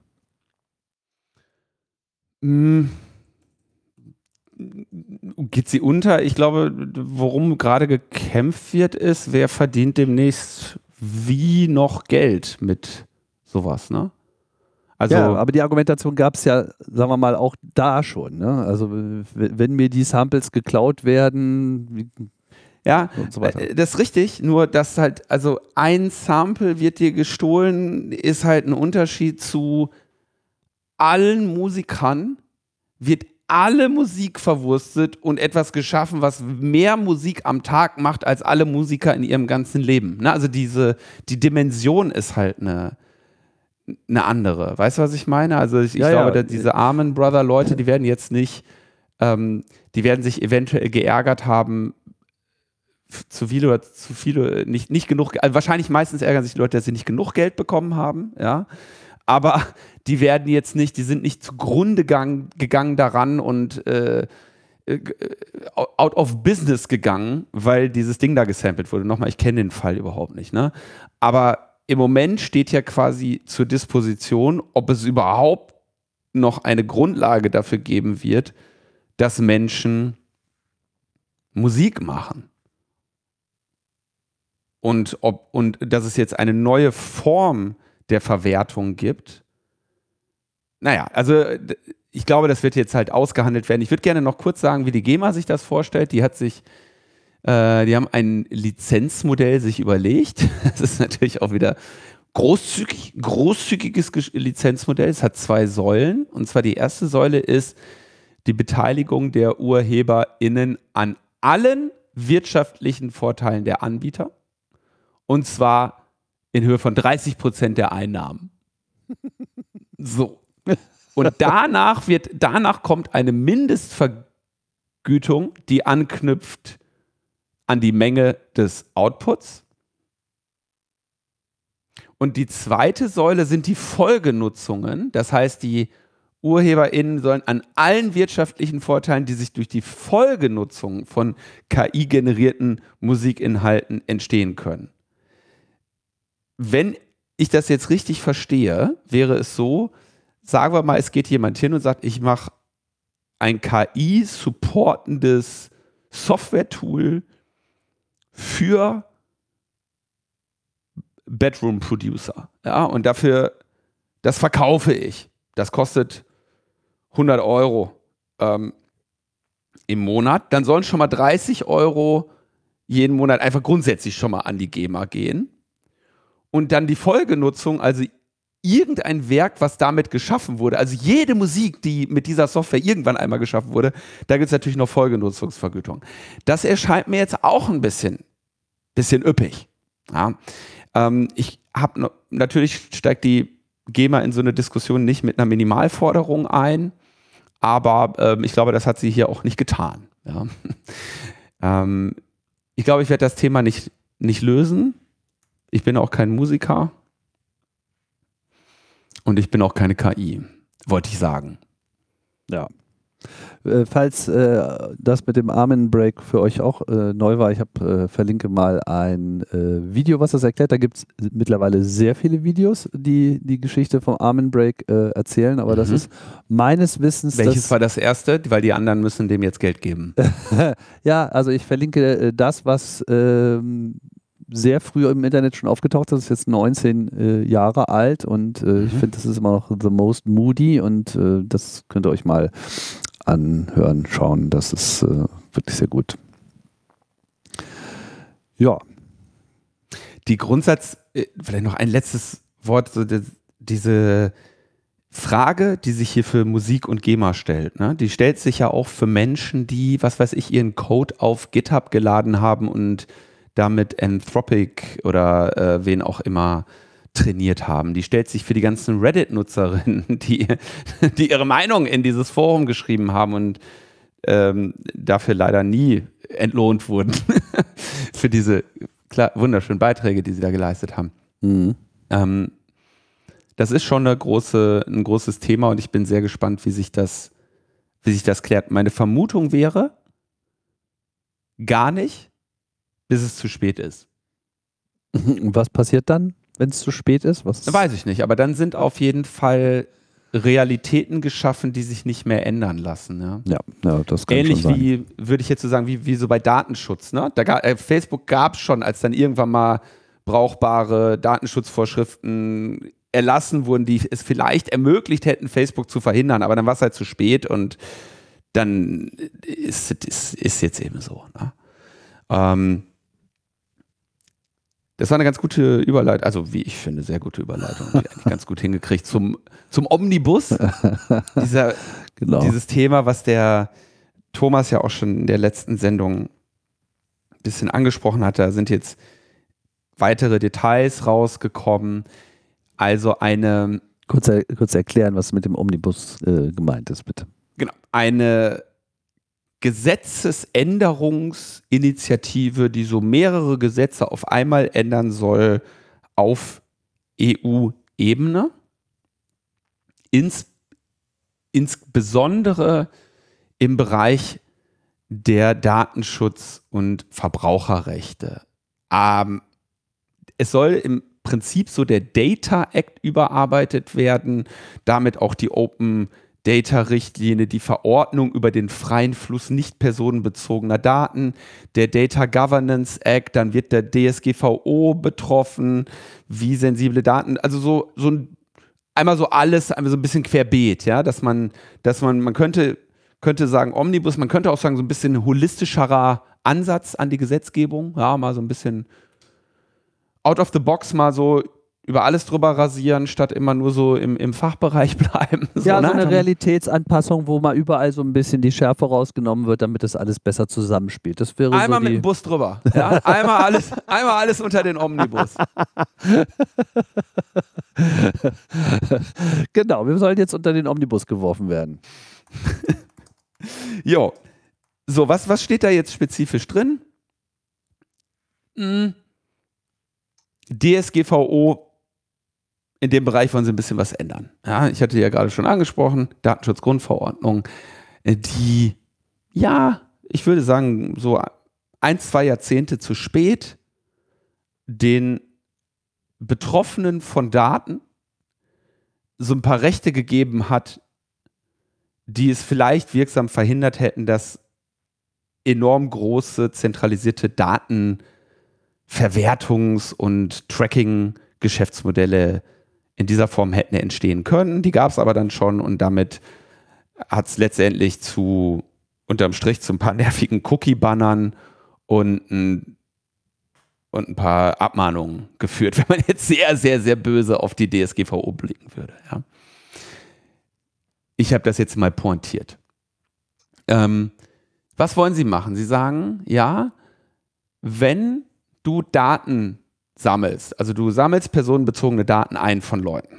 Geht sie unter? Ich glaube, worum gerade gekämpft wird, ist, wer verdient demnächst wie noch Geld mit sowas, ne? Also, ja, aber die Argumentation gab es ja, sagen wir mal, auch da schon. Ne? Also wenn mir die Samples geklaut werden, ja, und so weiter. Das ist richtig, nur dass halt, also ein Sample wird dir gestohlen, ist halt ein Unterschied zu allen Musikern, wird alle Musik verwurstet und etwas geschaffen, was mehr Musik am Tag macht als alle Musiker in ihrem ganzen Leben. Ne? Also die Dimension ist halt eine andere. Weißt du, was ich meine? Also ich glaube, diese armen Brother-Leute, die werden jetzt nicht, die werden sich eventuell geärgert haben, zu viele, nicht genug, also wahrscheinlich meistens ärgern sich die Leute, dass sie nicht genug Geld bekommen haben, ja. Aber die werden jetzt nicht, die sind nicht zugrunde gegangen daran und out of business gegangen, weil dieses Ding da gesampelt wurde. Nochmal, ich kenne den Fall überhaupt nicht, ne? Aber im Moment steht ja quasi zur Disposition, ob es überhaupt noch eine Grundlage dafür geben wird, dass Menschen Musik machen. Und dass es jetzt eine neue Form der Verwertung gibt. Naja, also ich glaube, das wird jetzt halt ausgehandelt werden. Ich würde gerne noch kurz sagen, wie die GEMA sich das vorstellt. Die haben ein Lizenzmodell sich überlegt. Das ist natürlich auch wieder großzügiges Lizenzmodell. Es hat 2 Säulen. Und zwar die erste Säule ist die Beteiligung der UrheberInnen an allen wirtschaftlichen Vorteilen der Anbieter. Und zwar in Höhe von 30% der Einnahmen. So. Und danach kommt eine Mindestvergütung, die anknüpft an die Menge des Outputs. Und die zweite Säule sind die Folgenutzungen. Das heißt, die UrheberInnen sollen an allen wirtschaftlichen Vorteilen, die sich durch die Folgenutzung von KI-generierten Musikinhalten entstehen können. Wenn ich das jetzt richtig verstehe, wäre es so, sagen wir mal, es geht jemand hin und sagt, ich mache ein KI-supportendes Software-Tool für Bedroom-Producer. Ja, und dafür, das verkaufe ich. Das kostet 100 € im Monat. Dann sollen schon mal 30 € jeden Monat einfach grundsätzlich schon mal an die GEMA gehen. Und dann die Folgenutzung, also irgendein Werk, was damit geschaffen wurde, also jede Musik, die mit dieser Software irgendwann einmal geschaffen wurde, da gibt es natürlich noch Folgenutzungsvergütung. Das erscheint mir jetzt auch ein bisschen üppig. Ja. Natürlich steigt die GEMA in so eine Diskussion nicht mit einer Minimalforderung ein, aber ich glaube, das hat sie hier auch nicht getan. Ja. Ich glaube, ich werde das Thema nicht lösen. Ich bin auch kein Musiker und ich bin auch keine KI, wollte ich sagen. Ja. Falls das mit dem Amen Break für euch auch neu war, ich verlinke mal ein Video, was das erklärt. Da gibt es mittlerweile sehr viele Videos, die die Geschichte vom Amen Break erzählen, aber das ist meines Wissens... Welches war das erste? Weil die anderen müssen dem jetzt Geld geben. Ja, also ich verlinke das, was sehr früh im Internet schon aufgetaucht ist. Das ist jetzt 19 Jahre alt und ich finde, das ist immer noch the most moody und das könnt ihr euch mal anhören, schauen. Das ist wirklich sehr gut. Ja. Die vielleicht noch ein letztes Wort, so diese Frage, die sich hier für Musik und GEMA stellt, ne? Die stellt sich ja auch für Menschen, die, was weiß ich, ihren Code auf GitHub geladen haben und damit Anthropic oder wen auch immer trainiert haben. Die stellt sich für die ganzen Reddit-Nutzerinnen, die ihre Meinung in dieses Forum geschrieben haben und dafür leider nie entlohnt wurden für diese wunderschönen Beiträge, die sie da geleistet haben. Mhm. Das ist schon ein großes Thema und ich bin sehr gespannt, wie sich das klärt. Meine Vermutung wäre, gar nicht, bis es zu spät ist. Und was passiert dann, wenn es zu spät ist? Weiß ich nicht, aber dann sind auf jeden Fall Realitäten geschaffen, die sich nicht mehr ändern lassen. Ja, ja das kann ähnlich schon sein. wie, würde ich jetzt so sagen, wie so bei Datenschutz. Ne? Facebook gab es schon, als dann irgendwann mal brauchbare Datenschutzvorschriften erlassen wurden, die es vielleicht ermöglicht hätten, Facebook zu verhindern, aber dann war es halt zu spät und dann ist jetzt eben so. Ne? Das war eine ganz gute Überleitung, also wie ich finde, sehr gute Überleitung, die eigentlich ganz gut hingekriegt zum Omnibus. Dieses Thema, was der Thomas ja auch schon in der letzten Sendung ein bisschen angesprochen hat, da sind jetzt weitere Details rausgekommen. Also Kurz erklären, was mit dem Omnibus gemeint ist, bitte. Genau, eine Gesetzesänderungsinitiative, die so mehrere Gesetze auf einmal ändern soll auf EU-Ebene. Insbesondere im Bereich der Datenschutz- und Verbraucherrechte. Es soll im Prinzip so der Data Act überarbeitet werden, damit auch die Open Data-Richtlinie, die Verordnung über den freien Fluss nicht personenbezogener Daten, der Data Governance Act, dann wird der DSGVO betroffen, wie sensible Daten, also einmal so alles, einmal so ein bisschen querbeet, ja, dass man könnte sagen Omnibus, man könnte auch sagen so ein bisschen holistischerer Ansatz an die Gesetzgebung, ja, mal so ein bisschen out of the box, mal so über alles drüber rasieren, statt immer nur so im Fachbereich bleiben. So eine Realitätsanpassung, wo mal überall so ein bisschen die Schärfe rausgenommen wird, damit das alles besser zusammenspielt. Das wäre einmal so mit dem Bus drüber. Ja? einmal alles unter den Omnibus. Genau, wir sollen jetzt unter den Omnibus geworfen werden. Jo. So, was steht da jetzt spezifisch drin? DSGVO, in dem Bereich wollen sie ein bisschen was ändern. Ja, ich hatte ja gerade schon angesprochen, Datenschutzgrundverordnung, die, ja, ich würde sagen, so 1-2 Jahrzehnte zu spät den Betroffenen von Daten so ein paar Rechte gegeben hat, die es vielleicht wirksam verhindert hätten, dass enorm große zentralisierte Datenverwertungs- und Tracking-Geschäftsmodelle in dieser Form hätten entstehen können. Die gab es aber dann schon und damit hat es letztendlich unterm Strich zu ein paar nervigen Cookie-Bannern und ein paar Abmahnungen geführt, wenn man jetzt sehr, sehr, sehr böse auf die DSGVO blicken würde. Ja. Ich habe das jetzt mal pointiert. Was wollen Sie machen? Sie sagen, ja, wenn du Daten sammelst, also du sammelst personenbezogene Daten ein von Leuten,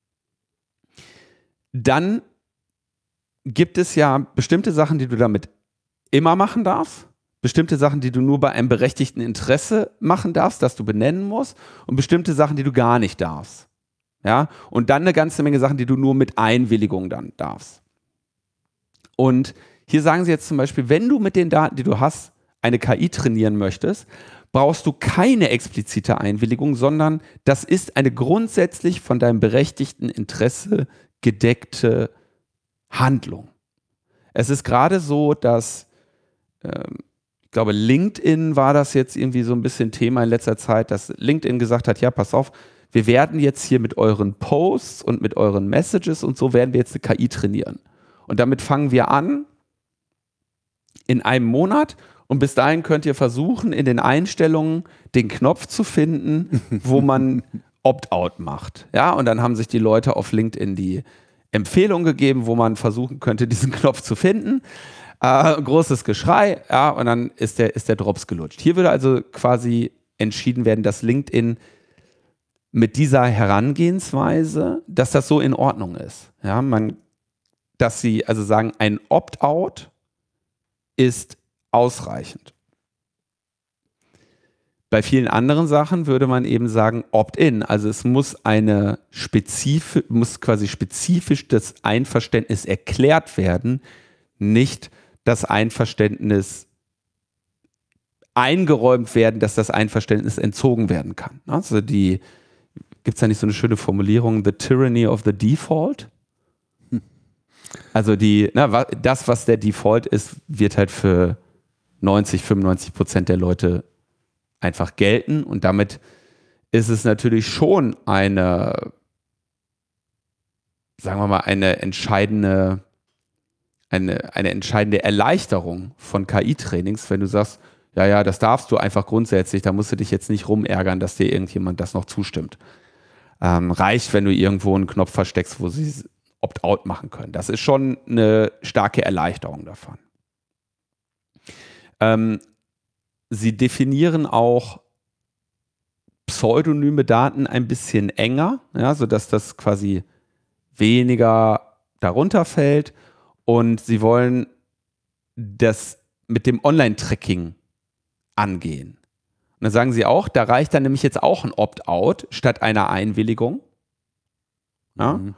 dann gibt es ja bestimmte Sachen, die du damit immer machen darfst, bestimmte Sachen, die du nur bei einem berechtigten Interesse machen darfst, das du benennen musst, und bestimmte Sachen, die du gar nicht darfst. Ja? Und dann eine ganze Menge Sachen, die du nur mit Einwilligung dann darfst. Und hier sagen sie jetzt zum Beispiel, wenn du mit den Daten, die du hast, eine KI trainieren möchtest, brauchst du keine explizite Einwilligung, sondern das ist eine grundsätzlich von deinem berechtigten Interesse gedeckte Handlung. Es ist gerade so, dass, ich glaube, LinkedIn war das jetzt irgendwie so ein bisschen Thema in letzter Zeit, dass LinkedIn gesagt hat, ja, pass auf, wir werden jetzt hier mit euren Posts und mit euren Messages und so werden wir jetzt eine KI trainieren. Und damit fangen wir an in einem Monat. Und bis dahin könnt ihr versuchen, in den Einstellungen den Knopf zu finden, wo man Opt-out macht. Ja, und dann haben sich die Leute auf LinkedIn die Empfehlung gegeben, wo man versuchen könnte, diesen Knopf zu finden. Großes Geschrei, ja, und dann ist der Drops gelutscht. Hier würde also quasi entschieden werden, dass LinkedIn mit dieser Herangehensweise, dass das so in Ordnung ist. Ja, dass sie also sagen, ein Opt-out ist ausreichend. Bei vielen anderen Sachen würde man eben sagen Opt-in, also es muss quasi spezifisch das Einverständnis erklärt werden, nicht das Einverständnis eingeräumt werden, dass das Einverständnis entzogen werden kann. Also gibt es da nicht so eine schöne Formulierung, the tyranny of the default? Also das, was der Default ist, wird halt für 90-95% der Leute einfach gelten und damit ist es natürlich schon eine entscheidende Erleichterung von KI-Trainings, wenn du sagst, ja, das darfst du einfach grundsätzlich, da musst du dich jetzt nicht rumärgern, dass dir irgendjemand das noch zustimmt. Reicht, wenn du irgendwo einen Knopf versteckst, wo sie Opt-out machen können. Das ist schon eine starke Erleichterung davon. Sie definieren auch pseudonyme Daten ein bisschen enger, ja, sodass das quasi weniger darunter fällt. Und sie wollen das mit dem Online-Tracking angehen. Und dann sagen sie auch, da reicht dann nämlich jetzt auch ein Opt-out statt einer Einwilligung. Ja? Mhm.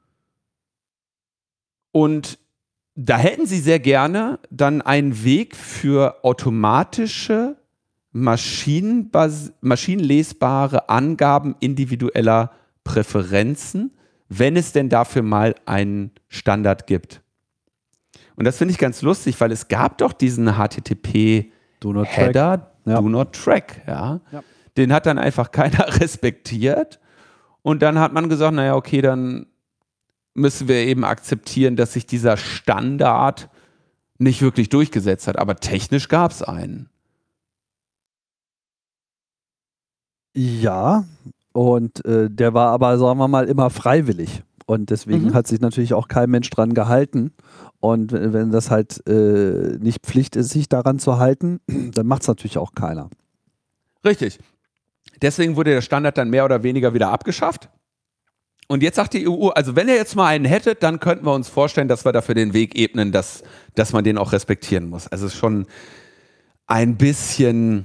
Und da hätten sie sehr gerne dann einen Weg für automatische, maschinenlesbare Angaben individueller Präferenzen, wenn es denn dafür mal einen Standard gibt. Und das finde ich ganz lustig, weil es gab doch diesen HTTP-Header, Do Not Track. Ja. Den hat dann einfach keiner respektiert. Und dann hat man gesagt, naja, okay, dann müssen wir eben akzeptieren, dass sich dieser Standard nicht wirklich durchgesetzt hat. Aber technisch gab es einen. Ja, Und der war aber, sagen wir mal, immer freiwillig. Und deswegen hat sich natürlich auch kein Mensch dran gehalten. Und wenn das halt nicht Pflicht ist, sich daran zu halten, dann macht es natürlich auch keiner. Richtig. Deswegen wurde der Standard dann mehr oder weniger wieder abgeschafft. Und jetzt sagt die EU, also wenn ihr jetzt mal einen hättet, dann könnten wir uns vorstellen, dass wir dafür den Weg ebnen, dass man den auch respektieren muss. Also es ist schon ein bisschen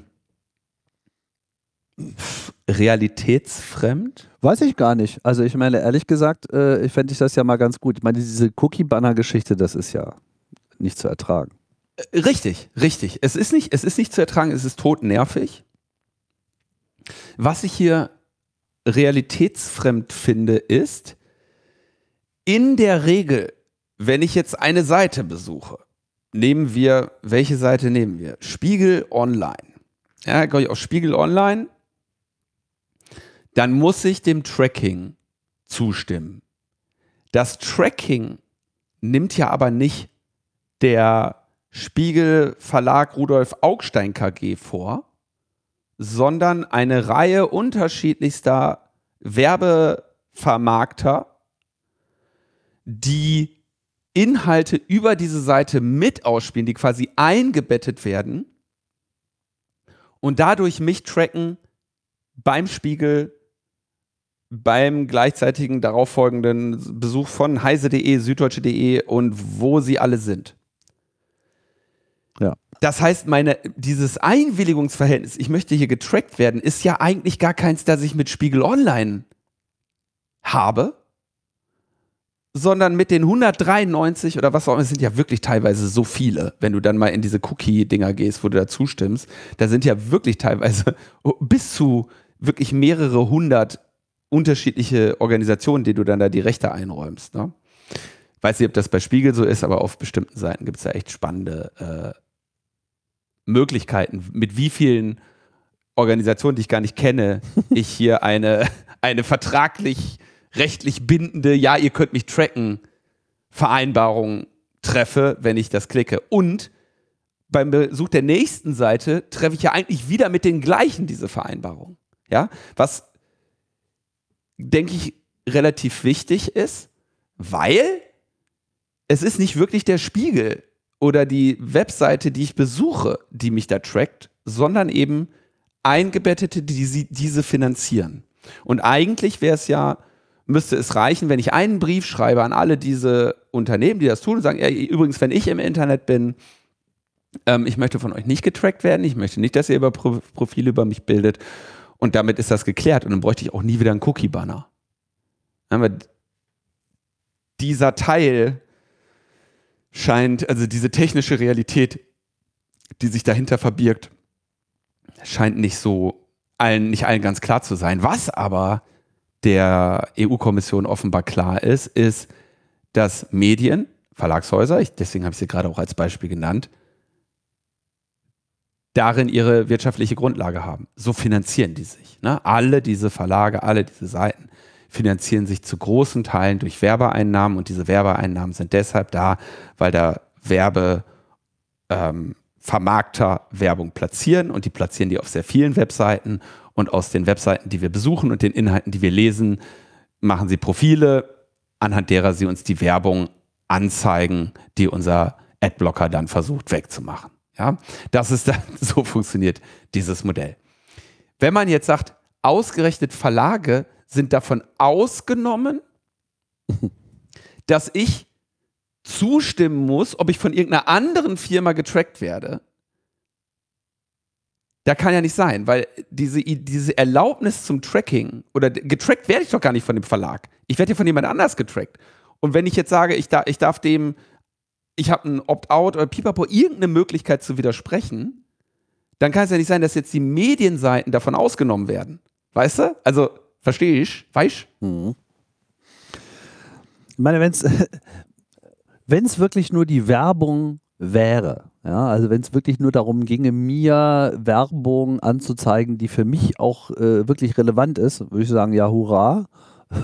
realitätsfremd. Weiß ich gar nicht. Also ich meine, ehrlich gesagt, fände ich das ja mal ganz gut. Ich meine, diese Cookie-Banner-Geschichte, das ist ja nicht zu ertragen. Richtig. Es ist nicht zu ertragen, es ist todnervig. Was ich hier realitätsfremd finde, ist, in der Regel, wenn ich jetzt eine Seite besuche, welche Seite nehmen wir? Spiegel Online. Ja, glaube ich auf Spiegel Online, dann muss ich dem Tracking zustimmen. Das Tracking nimmt ja aber nicht der Spiegel Verlag Rudolf Augstein KG vor, sondern eine Reihe unterschiedlichster Werbevermarkter, die Inhalte über diese Seite mit ausspielen, die quasi eingebettet werden und dadurch mich tracken beim Spiegel, beim gleichzeitigen darauffolgenden Besuch von heise.de, süddeutsche.de und wo sie alle sind. Ja. Das heißt, dieses Einwilligungsverhältnis, ich möchte hier getrackt werden, ist ja eigentlich gar keins, das ich mit Spiegel Online habe, sondern mit den 193 oder was auch immer, es sind ja wirklich teilweise so viele, wenn du dann mal in diese Cookie-Dinger gehst, wo du da zustimmst, da sind ja wirklich teilweise bis zu wirklich mehrere hundert unterschiedliche Organisationen, die du dann da die Rechte einräumst. Ne? Weiß nicht, ob das bei Spiegel so ist, aber auf bestimmten Seiten gibt es ja echt spannende Möglichkeiten, mit wie vielen Organisationen, die ich gar nicht kenne, ich hier eine vertraglich, rechtlich bindende, ja, ihr könnt mich tracken, Vereinbarung treffe, wenn ich das klicke. Und beim Besuch der nächsten Seite treffe ich ja eigentlich wieder mit den gleichen diese Vereinbarung. Ja, was, denke ich, relativ wichtig ist, weil es ist nicht wirklich der Spiegel oder die Webseite, die ich besuche, die mich da trackt, sondern eben Eingebettete, die diese finanzieren. Und eigentlich müsste es reichen, wenn ich einen Brief schreibe an alle diese Unternehmen, die das tun und sagen, ja, übrigens, wenn ich im Internet bin, ich möchte von euch nicht getrackt werden, ich möchte nicht, dass ihr Profile über mich bildet und damit ist das geklärt und dann bräuchte ich auch nie wieder einen Cookie-Banner. Aber dieser Teil scheint, also diese technische Realität, die sich dahinter verbirgt, scheint nicht allen ganz klar zu sein. Was aber der EU-Kommission offenbar klar ist, dass Medien, Verlagshäuser, deswegen habe ich sie gerade auch als Beispiel genannt, darin ihre wirtschaftliche Grundlage haben. So finanzieren die sich. Ne? Alle diese Verlage, alle diese Seiten finanzieren sich zu großen Teilen durch Werbeeinnahmen und diese Werbeeinnahmen sind deshalb da, weil da Vermarkter Werbung platzieren und die platzieren die auf sehr vielen Webseiten und aus den Webseiten, die wir besuchen und den Inhalten, die wir lesen, machen sie Profile, anhand derer sie uns die Werbung anzeigen, die unser Adblocker dann versucht wegzumachen. Ja, so funktioniert dieses Modell. Wenn man jetzt sagt, ausgerechnet Verlage sind davon ausgenommen, dass ich zustimmen muss, ob ich von irgendeiner anderen Firma getrackt werde. Da kann ja nicht sein, weil diese Erlaubnis zum Tracking oder getrackt werde ich doch gar nicht von dem Verlag. Ich werde ja von jemand anders getrackt. Und wenn ich jetzt sage, ich habe ein Opt-out oder Pipapo, irgendeine Möglichkeit zu widersprechen, dann kann es ja nicht sein, dass jetzt die Medienseiten davon ausgenommen werden. Weißt du? Also, verstehe ich? Weißt du? Ich meine, wenn es wirklich nur die Werbung wäre, ja, also wenn es wirklich nur darum ginge, mir Werbung anzuzeigen, die für mich auch wirklich relevant ist, würde ich sagen, ja, hurra,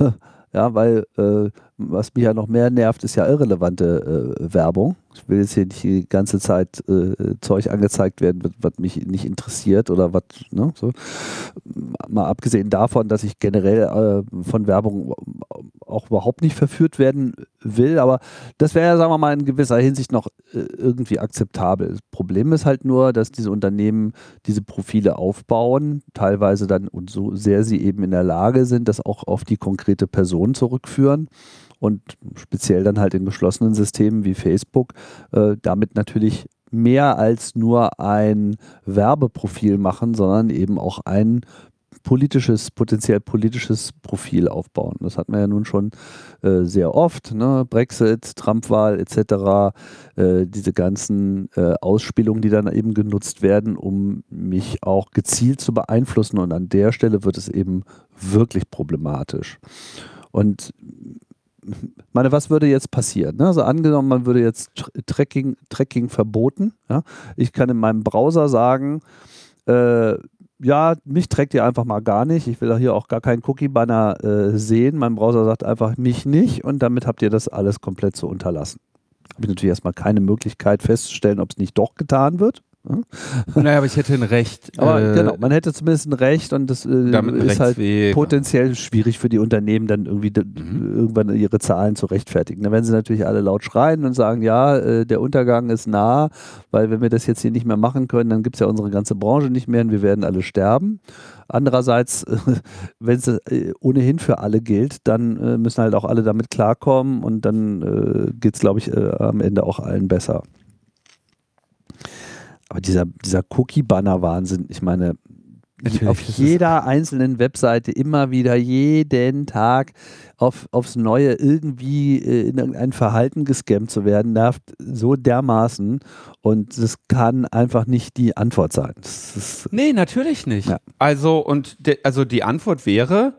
Ja, weil was mich ja noch mehr nervt, ist ja irrelevante Werbung. Ich will jetzt hier nicht die ganze Zeit Zeug angezeigt werden, was mich nicht interessiert oder was, ne, so. Mal abgesehen davon, dass ich generell von Werbung auch überhaupt nicht verführt werden will, aber das wäre ja, sagen wir mal, in gewisser Hinsicht noch irgendwie akzeptabel. Das Problem ist halt nur, dass diese Unternehmen diese Profile aufbauen, teilweise dann und so sehr sie eben in der Lage sind, das auch auf die konkrete Person zurückführen und speziell dann halt in geschlossenen Systemen wie Facebook damit natürlich mehr als nur ein Werbeprofil machen, sondern eben auch ein potenziell politisches Profil aufbauen. Das hat man ja nun schon sehr oft, ne? Brexit, Trump-Wahl etc., diese ganzen Ausspielungen, die dann eben genutzt werden, um mich auch gezielt zu beeinflussen. Und an der Stelle wird es eben wirklich problematisch. Und meine, was würde jetzt passieren? Ne? Also angenommen, man würde jetzt Tracking verboten. Ja? Ich kann in meinem Browser sagen, ja, mich trackt ihr einfach mal gar nicht. Ich will hier auch gar keinen Cookie-Banner sehen. Mein Browser sagt einfach mich nicht und damit habt ihr das alles komplett so unterlassen. Habe ich natürlich erstmal keine Möglichkeit festzustellen, ob es nicht doch getan wird. Ja? Naja, aber ich hätte ein Recht. Aber genau, man hätte zumindest ein Recht und das ist halt Rechtsweg. potenziell schwierig für die Unternehmen, dann irgendwie irgendwann ihre Zahlen zu rechtfertigen. Dann werden sie natürlich alle laut schreien und sagen, ja, der Untergang ist nah, weil wenn wir das jetzt hier nicht mehr machen können, dann gibt es ja unsere ganze Branche nicht mehr und wir werden alle sterben. Andererseits, wenn es ohnehin für alle gilt, dann müssen halt auch alle damit klarkommen und dann geht es, glaube ich, am Ende auch allen besser. Aber dieser Cookie-Banner-Wahnsinn, ich meine, auf jeder einzelnen Webseite immer wieder jeden Tag aufs Neue irgendwie in irgendein Verhalten gescammt zu werden, nervt so dermaßen und das kann einfach nicht die Antwort sein. Nee, natürlich nicht. Ja. Also die Antwort wäre,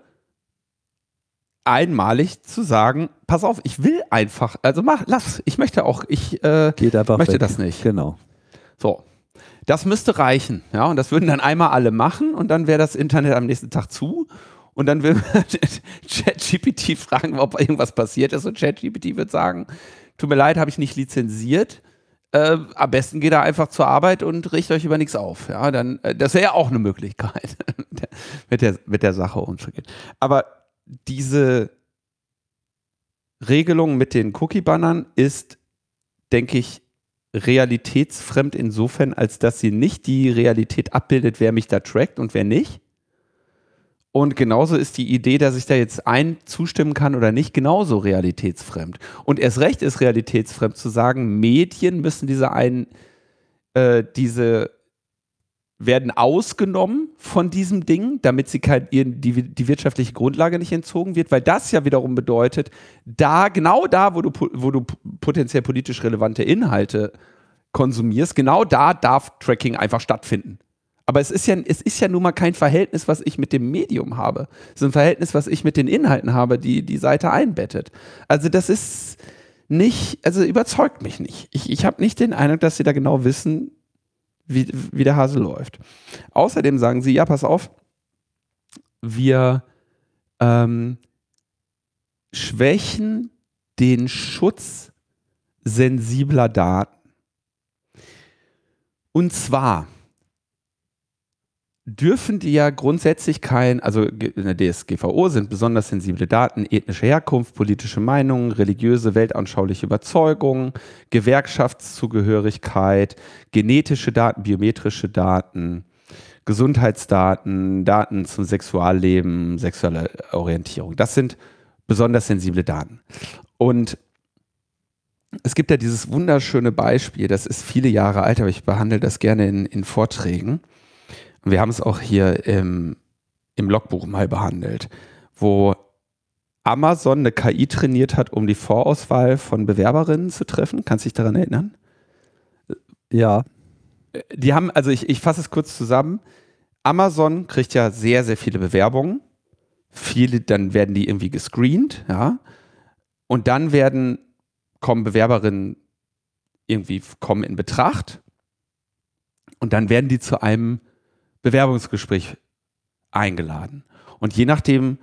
einmalig zu sagen, pass auf, ich will einfach, also ich möchte auch, geht einfach möchte weg. das nicht. Genau. So. Das müsste reichen, ja, und das würden dann einmal alle machen und dann wäre das Internet am nächsten Tag zu und dann will ChatGPT fragen, ob irgendwas passiert ist und ChatGPT wird sagen, tut mir leid, habe ich nicht lizenziert, am besten geht er einfach zur Arbeit und regt euch über nichts auf, ja, dann, das wäre ja auch eine Möglichkeit, mit der Sache umzugehen. Aber diese Regelung mit den Cookie-Bannern ist, denke ich, realitätsfremd insofern, als dass sie nicht die Realität abbildet, wer mich da trackt und wer nicht. Und genauso ist die Idee, dass ich da jetzt zustimmen kann oder nicht, genauso realitätsfremd. Und erst recht ist realitätsfremd zu sagen, Medien müssen werden ausgenommen von diesem Ding, damit sie die wirtschaftliche Grundlage nicht entzogen wird, weil das ja wiederum bedeutet, genau da, wo du potenziell politisch relevante Inhalte konsumierst, genau da darf Tracking einfach stattfinden. Aber es ist ja nun mal kein Verhältnis, was ich mit dem Medium habe. Es ist ein Verhältnis, was ich mit den Inhalten habe, die die Seite einbettet. Also das ist nicht, also überzeugt mich nicht. Ich habe nicht den Eindruck, dass sie da genau wissen, wie der Hase läuft. Außerdem sagen sie, ja, pass auf, wir schwächen den Schutz sensibler Daten. Und zwar dürfen die ja grundsätzlich also in der DSGVO sind besonders sensible Daten ethnische Herkunft, politische Meinungen, religiöse, weltanschauliche Überzeugungen, Gewerkschaftszugehörigkeit, genetische Daten, biometrische Daten, Gesundheitsdaten, Daten zum Sexualleben, sexuelle Orientierung. Das sind besonders sensible Daten. Und es gibt ja dieses wunderschöne Beispiel, das ist viele Jahre alt, aber ich behandle das gerne in Vorträgen. Wir haben es auch hier im Logbuch mal behandelt, wo Amazon eine KI trainiert hat, um die Vorauswahl von Bewerberinnen zu treffen. Kannst du dich daran erinnern? Ja. Die haben, also ich fasse es kurz zusammen. Amazon kriegt ja sehr, sehr viele Bewerbungen. Dann werden die irgendwie gescreent, ja. Und dann kommen Bewerberinnen kommen in Betracht. Und dann werden die zu einem Bewerbungsgespräch eingeladen. Und je nachdem,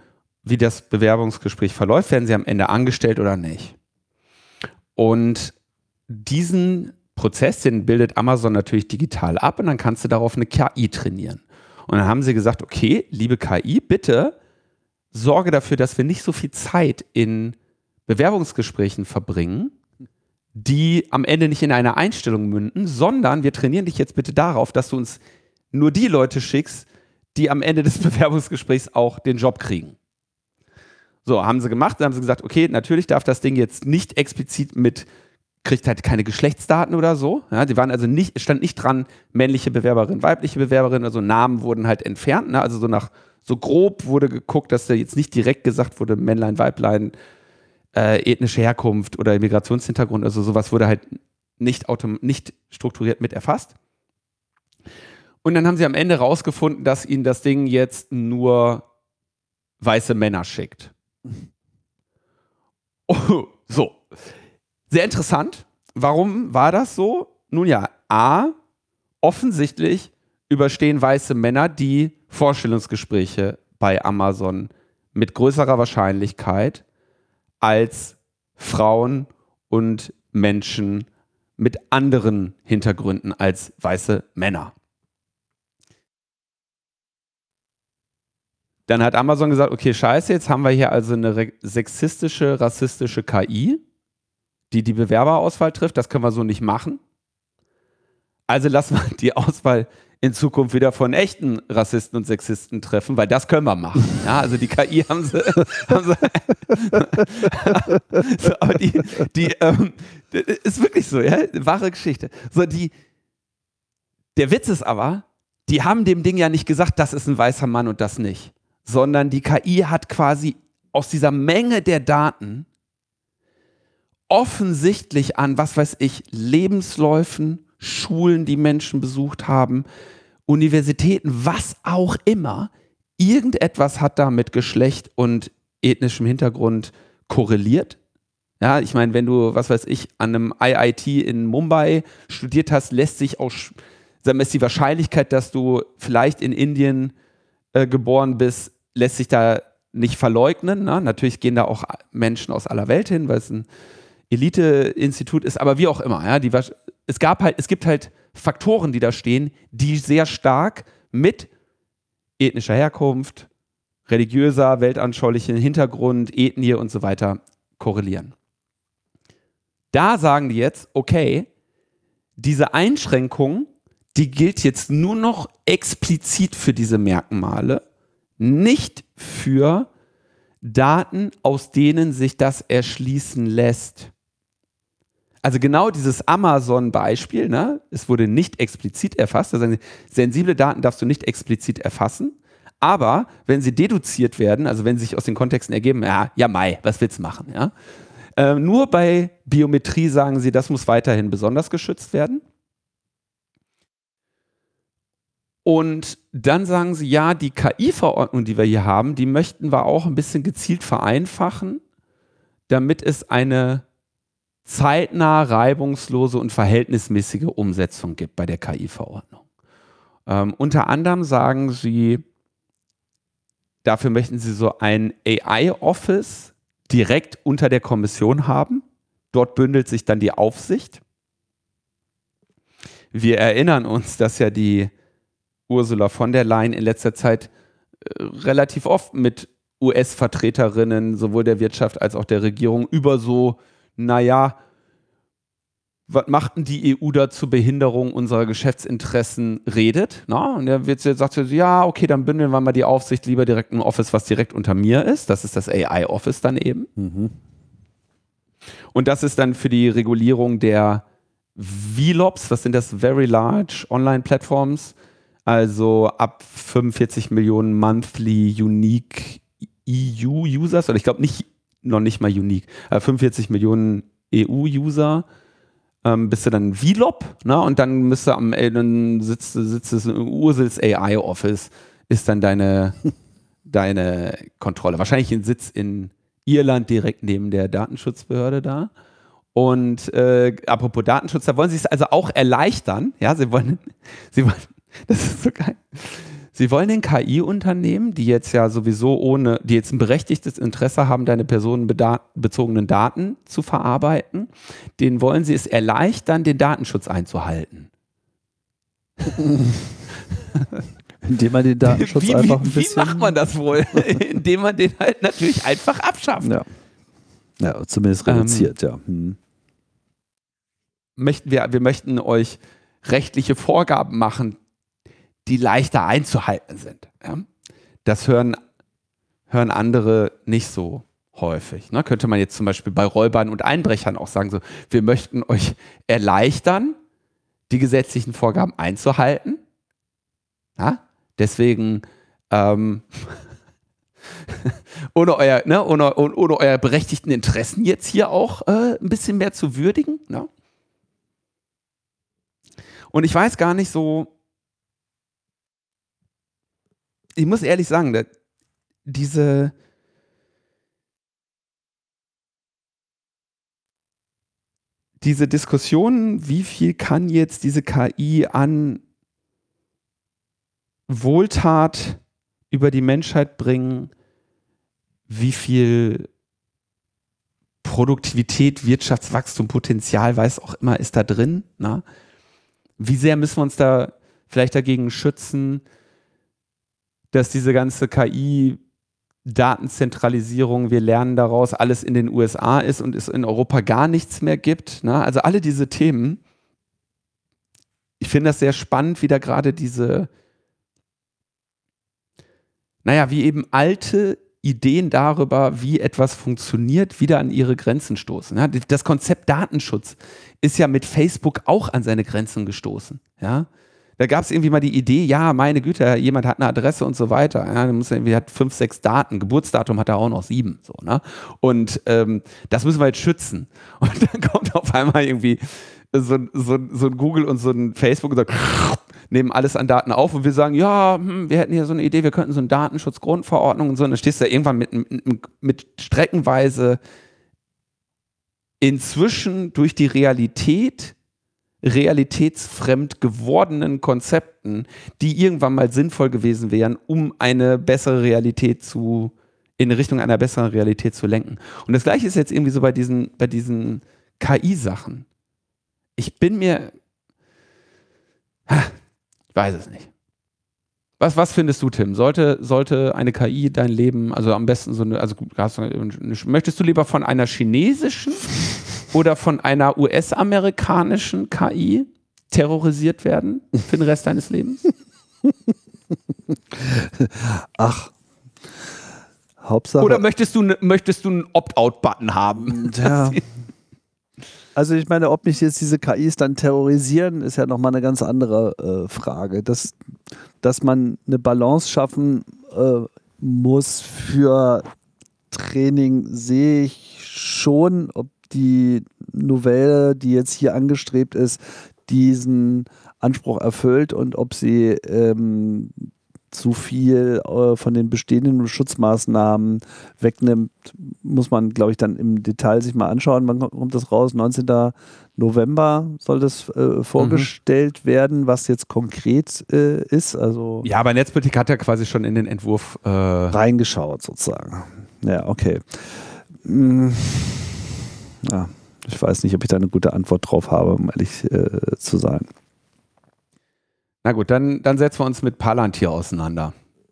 wie das Bewerbungsgespräch verläuft, werden sie am Ende angestellt oder nicht. Und diesen Prozess, den bildet Amazon natürlich digital ab und dann kannst du darauf eine KI trainieren. Und dann haben sie gesagt, okay, liebe KI, bitte sorge dafür, dass wir nicht so viel Zeit in Bewerbungsgesprächen verbringen, die am Ende nicht in eine Einstellung münden, sondern wir trainieren dich jetzt bitte darauf, dass du uns nur die Leute schickst, die am Ende des Bewerbungsgesprächs auch den Job kriegen. So, haben sie gemacht, dann haben sie gesagt, okay, natürlich darf das Ding jetzt nicht explizit kriegt halt keine Geschlechtsdaten oder so. Ja, die waren also stand nicht dran, männliche Bewerberin, weibliche Bewerberin, also Namen wurden halt entfernt, ne? Also so grob wurde geguckt, dass da jetzt nicht direkt gesagt wurde, Männlein, Weiblein, ethnische Herkunft oder Migrationshintergrund, also sowas wurde halt nicht strukturiert mit erfasst. Und dann haben sie am Ende rausgefunden, dass ihnen das Ding jetzt nur weiße Männer schickt. Oh, so. Sehr interessant. Warum war das so? Nun ja, offensichtlich überstehen weiße Männer die Vorstellungsgespräche bei Amazon mit größerer Wahrscheinlichkeit als Frauen und Menschen mit anderen Hintergründen als weiße Männer. Dann hat Amazon gesagt, okay, scheiße, jetzt haben wir hier also eine sexistische, rassistische KI, die Bewerberauswahl trifft. Das können wir so nicht machen. Also lassen wir die Auswahl in Zukunft wieder von echten Rassisten und Sexisten treffen, weil das können wir machen. Ja, also die KI haben sie so, aber ist wirklich so, ja, wahre Geschichte. So, der Witz ist aber, die haben dem Ding ja nicht gesagt, das ist ein weißer Mann und das nicht, sondern die KI hat quasi aus dieser Menge der Daten offensichtlich an, was weiß ich, Lebensläufen, Schulen, die Menschen besucht haben, Universitäten, was auch immer, irgendetwas hat da mit Geschlecht und ethnischem Hintergrund korreliert. Ja, ich meine, wenn du, was weiß ich, an einem IIT in Mumbai studiert hast, lässt sich auch, sagen wir, ist die Wahrscheinlichkeit, dass du vielleicht in Indien geboren bist, lässt sich da nicht verleugnen. Ne? Natürlich gehen da auch Menschen aus aller Welt hin, weil es ein Elite-Institut ist, aber wie auch immer. Ja, es gibt halt Faktoren, die da stehen, die sehr stark mit ethnischer Herkunft, religiöser, weltanschaulichen Hintergrund, Ethnie und so weiter korrelieren. Da sagen die jetzt, okay, diese Einschränkung, die gilt jetzt nur noch explizit für diese Merkmale, nicht für Daten, aus denen sich das erschließen lässt. Also genau dieses Amazon-Beispiel, ne? Es wurde nicht explizit erfasst, also sensible Daten darfst du nicht explizit erfassen, aber wenn sie deduziert werden, also wenn sie sich aus den Kontexten ergeben, was willst du machen? Ja? Nur bei Biometrie sagen sie, das muss weiterhin besonders geschützt werden. Und dann sagen sie, ja, die KI-Verordnung, die wir hier haben, die möchten wir auch ein bisschen gezielt vereinfachen, damit es eine zeitnah, reibungslose und verhältnismäßige Umsetzung gibt bei der KI-Verordnung. Unter anderem sagen sie, dafür möchten sie so ein AI-Office direkt unter der Kommission haben. Dort bündelt sich dann die Aufsicht. Wir erinnern uns, dass ja die Ursula von der Leyen in letzter Zeit relativ oft mit US-Vertreterinnen sowohl der Wirtschaft als auch der Regierung über so, was macht denn die EU da zur Behinderung unserer Geschäftsinteressen redet? Na? Und der sagt so, ja, okay, dann bündeln wir mal die Aufsicht lieber direkt in ein Office, was direkt unter mir ist. Das ist das AI-Office dann eben. Mhm. Und das ist dann für die Regulierung der VLOPs, was sind das? Very Large Online Platforms, also ab 45 Millionen Monthly Unique EU-Users, oder ich glaube noch nicht mal Unique, 45 Millionen EU-User, bist du dann VLOP, ne? Und dann müsste dann sitzt es in Ursels AI-Office, ist dann deine Kontrolle. Wahrscheinlich ein Sitz in Irland direkt neben der Datenschutzbehörde da. Und apropos Datenschutz, da wollen sie es also auch erleichtern. Ja, sie wollen, das ist so geil. Sie wollen den KI-Unternehmen, die jetzt ja sowieso die jetzt ein berechtigtes Interesse haben, deine personenbezogenen Daten zu verarbeiten, denen wollen sie es erleichtern, den Datenschutz einzuhalten. Indem man den Datenschutz einfach ein bisschen... Wie macht man das wohl? Indem man den halt natürlich einfach abschafft. Ja, zumindest reduziert, ja. Wir möchten euch rechtliche Vorgaben machen, die leichter einzuhalten sind. Ja? Das hören andere nicht so häufig. Ne? Könnte man jetzt zum Beispiel bei Räubern und Einbrechern auch sagen, so, wir möchten euch erleichtern, die gesetzlichen Vorgaben einzuhalten. Ja? Deswegen ohne euer berechtigten Interessen jetzt hier auch ein bisschen mehr zu würdigen. Ne? Und ich weiß gar nicht so, ich muss ehrlich sagen, diese Diskussion, wie viel kann jetzt diese KI an Wohltat über die Menschheit bringen, wie viel Produktivität, Wirtschaftswachstum, Potenzial, weiß auch immer, ist da drin. Na? Wie sehr müssen wir uns da vielleicht dagegen schützen, dass diese ganze KI-Datenzentralisierung, wir lernen daraus, alles in den USA ist und es in Europa gar nichts mehr gibt. Ne? Also alle diese Themen. Ich finde das sehr spannend, wie da gerade wie eben alte Ideen darüber, wie etwas funktioniert, wieder an ihre Grenzen stoßen. Ja? Das Konzept Datenschutz ist ja mit Facebook auch an seine Grenzen gestoßen. Ja? Da gab es irgendwie mal die Idee, ja, meine Güte, jemand hat eine Adresse und so weiter. Ja, hat 5, 6 Daten, Geburtsdatum hat er auch noch 7. So, ne? Und das müssen wir jetzt schützen. Und dann kommt auf einmal irgendwie so ein Google und so ein Facebook und sagt, nehmen alles an Daten auf und wir sagen, ja, wir hätten hier so eine Idee, wir könnten so eine Datenschutzgrundverordnung und so. Und dann stehst du da irgendwann mit streckenweise inzwischen durch die realitätsfremd gewordenen Konzepten, die irgendwann mal sinnvoll gewesen wären, um eine bessere Realität in Richtung einer besseren Realität zu lenken. Und das Gleiche ist jetzt irgendwie so bei diesen KI-Sachen. Ich weiß es nicht. Was findest du, Tim? Sollte eine KI dein Leben, also am besten möchtest du lieber von einer chinesischen oder von einer US-amerikanischen KI terrorisiert werden für den Rest deines Lebens? Ach, Hauptsache... Oder möchtest du einen Opt-out-Button haben? Ja. Also ich meine, ob mich jetzt diese KIs dann terrorisieren, ist ja nochmal eine ganz andere Frage. Dass man eine Balance schaffen muss für Training, sehe ich schon, ob die Novelle, die jetzt hier angestrebt ist, diesen Anspruch erfüllt und ob sie zu viel von den bestehenden Schutzmaßnahmen wegnimmt, muss man, glaube ich, dann im Detail sich mal anschauen. Wann kommt das raus? 19. November soll das vorgestellt werden, was jetzt konkret ist. Also ja, aber Netzpolitik hat ja quasi schon in den Entwurf reingeschaut sozusagen. Ja, okay. Ja, ich weiß nicht, ob ich da eine gute Antwort drauf habe, um ehrlich zu sein. Na gut, dann setzen wir uns mit Palantir auseinander.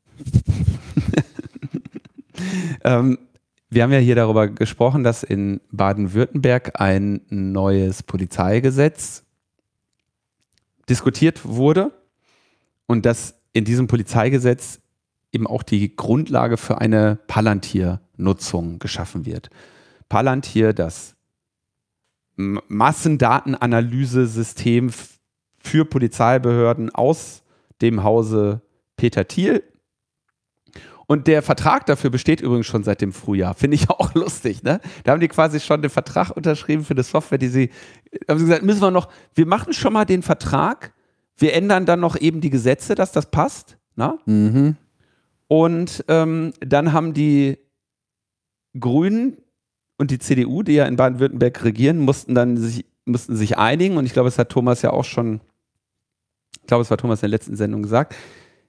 Wir haben ja hier darüber gesprochen, dass in Baden-Württemberg ein neues Polizeigesetz diskutiert wurde und dass in diesem Polizeigesetz eben auch die Grundlage für eine Palantir-Nutzung geschaffen wird. Palantir, das Massendatenanalyse-System für Polizeibehörden aus dem Hause Peter Thiel. Und der Vertrag dafür besteht übrigens schon seit dem Frühjahr. Finde ich auch lustig, ne? Da haben die quasi schon den Vertrag unterschrieben für eine Software, haben sie gesagt, wir machen schon mal den Vertrag, wir ändern dann noch eben die Gesetze, dass das passt. Na? Mhm. Und dann haben die Grünen und die CDU, die ja in Baden-Württemberg regieren, mussten sich einigen. Und ich glaube, es hat Thomas ja auch schon, es war Thomas in der letzten Sendung gesagt,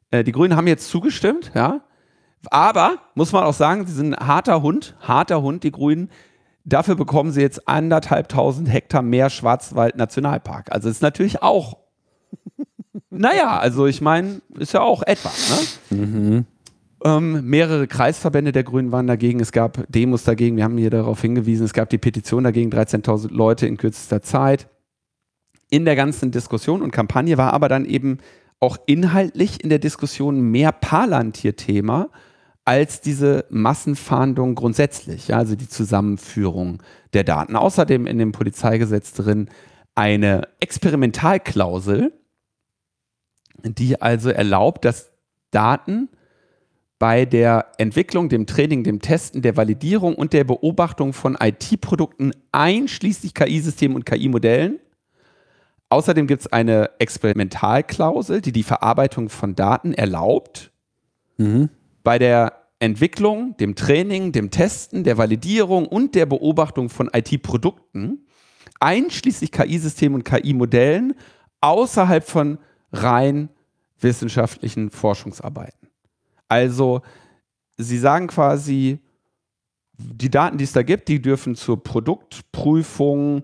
Die Grünen haben jetzt zugestimmt, ja. Aber, muss man auch sagen, sie sind ein harter Hund, die Grünen. Dafür bekommen sie jetzt 1.500 Hektar mehr Schwarzwald-Nationalpark. Also ist natürlich auch, naja, also ich meine, ist ja auch etwas, ne? Mehrere Kreisverbände der Grünen waren dagegen, es gab Demos dagegen, wir haben hier darauf hingewiesen, es gab die Petition dagegen, 13.000 Leute in kürzester Zeit. In der ganzen Diskussion und Kampagne war aber dann eben auch inhaltlich in der Diskussion mehr Palantir-Thema als diese Massenfahndung grundsätzlich, ja, also die Zusammenführung der Daten. Außerdem in dem Polizeigesetz drin eine Experimentalklausel, die also erlaubt, dass Daten bei der Entwicklung, dem Training, dem Testen, der Validierung und der Beobachtung von IT-Produkten einschließlich KI-Systemen und KI-Modellen. Außerdem gibt es eine Experimentalklausel, die die Verarbeitung von Daten erlaubt. Bei der Entwicklung, dem Training, dem Testen, der Validierung und der Beobachtung von IT-Produkten, einschließlich KI-Systemen und KI-Modellen, außerhalb von rein wissenschaftlichen Forschungsarbeiten. Also, sie sagen quasi, die Daten, die es da gibt, die dürfen zur Produktprüfung,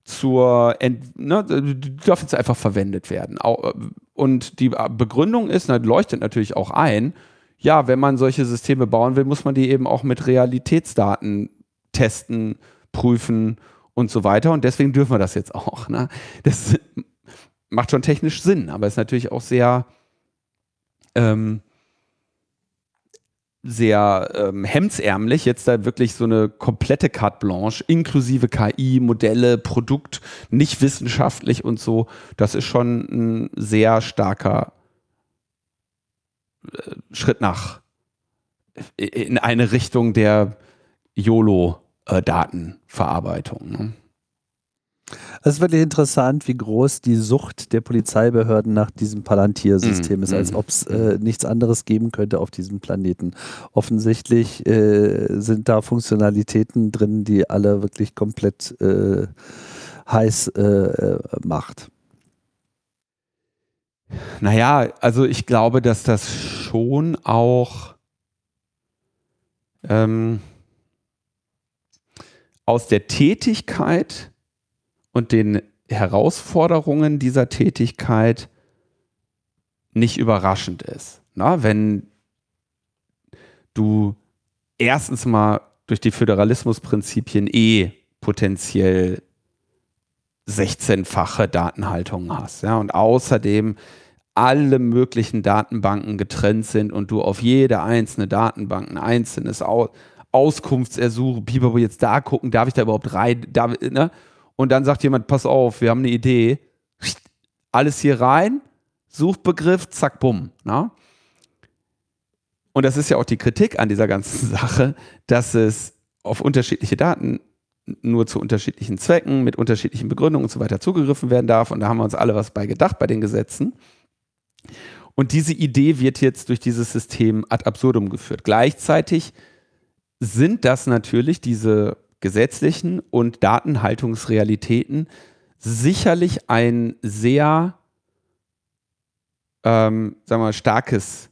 die dürfen jetzt einfach verwendet werden. Und die Begründung ist, leuchtet natürlich auch ein, ja, wenn man solche Systeme bauen will, muss man die eben auch mit Realitätsdaten testen, prüfen und so weiter. Und deswegen dürfen wir das jetzt auch. Ne? Das macht schon technisch Sinn, aber ist natürlich auch sehr hemdsärmlich, jetzt da wirklich so eine komplette Carte Blanche, inklusive KI, Modelle, Produkt, nicht wissenschaftlich und so. Das ist schon ein sehr starker Schritt in eine Richtung der YOLO-Datenverarbeitung. Ne? Es ist wirklich interessant, wie groß die Sucht der Polizeibehörden nach diesem Palantir-System ist, als ob es nichts anderes geben könnte auf diesem Planeten. Offensichtlich sind da Funktionalitäten drin, die alle wirklich komplett heiß macht. Naja, also ich glaube, dass das schon auch aus der Tätigkeit und den Herausforderungen dieser Tätigkeit nicht überraschend ist. Na, wenn du erstens mal durch die Föderalismusprinzipien potenziell 16-fache Datenhaltungen hast, ja, und außerdem alle möglichen Datenbanken getrennt sind und du auf jede einzelne Datenbank ein einzelnes Auskunftsersuchen, Pipapo, jetzt da gucken, darf ich da überhaupt rein, ne? Und dann sagt jemand, pass auf, wir haben eine Idee, alles hier rein, Suchbegriff, zack, bumm. Ne? Und das ist ja auch die Kritik an dieser ganzen Sache, dass es auf unterschiedliche Daten nur zu unterschiedlichen Zwecken, mit unterschiedlichen Begründungen und so weiter zugegriffen werden darf. Und da haben wir uns alle was bei gedacht bei den Gesetzen. Und diese Idee wird jetzt durch dieses System ad absurdum geführt. Gleichzeitig sind das natürlich diese gesetzlichen und Datenhaltungsrealitäten sicherlich ein sehr sagen wir mal, starkes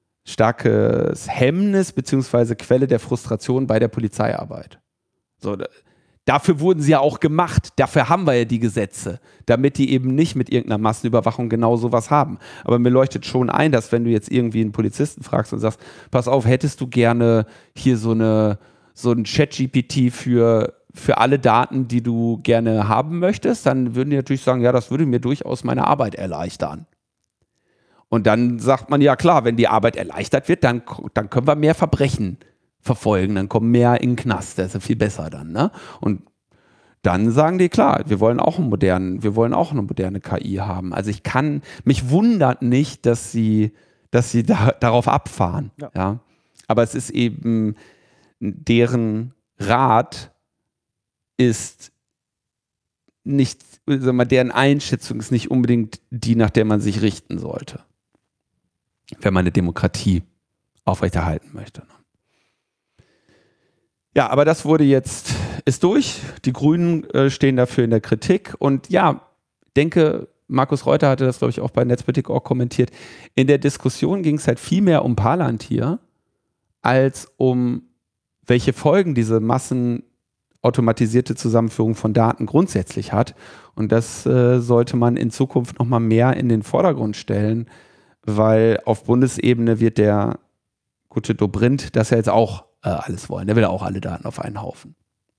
Hemmnis beziehungsweise Quelle der Frustration bei der Polizeiarbeit. So, dafür wurden sie ja auch gemacht. Dafür haben wir ja die Gesetze, damit die eben nicht mit irgendeiner Massenüberwachung genau sowas haben. Aber mir leuchtet schon ein, dass wenn du jetzt irgendwie einen Polizisten fragst und sagst, pass auf, hättest du gerne hier so ein Chat-GPT für alle Daten, die du gerne haben möchtest, dann würden die natürlich sagen, ja, das würde mir durchaus meine Arbeit erleichtern. Und dann sagt man, ja klar, wenn die Arbeit erleichtert wird, dann können wir mehr Verbrechen verfolgen, dann kommen mehr in den Knast, das ist ja viel besser dann. Ne? Und dann sagen die, klar, wir wollen auch eine moderne KI haben. Also mich wundert nicht, dass sie darauf abfahren. Ja. Ja? Aber es ist eben, deren Rat ist nicht, sagen wir, deren Einschätzung ist nicht unbedingt die, nach der man sich richten sollte, wenn man eine Demokratie aufrechterhalten möchte. Ja, aber das ist durch. Die Grünen stehen dafür in der Kritik und ja, denke, Markus Reuter hatte das, glaube ich, auch bei Netzpolitik.org kommentiert. In der Diskussion ging es halt viel mehr um Palantir als um welche Folgen diese massenautomatisierte Zusammenführung von Daten grundsätzlich hat. Und das sollte man in Zukunft nochmal mehr in den Vordergrund stellen, weil auf Bundesebene wird der gute Dobrindt das ja jetzt auch alles wollen. Der will auch alle Daten auf einen Haufen.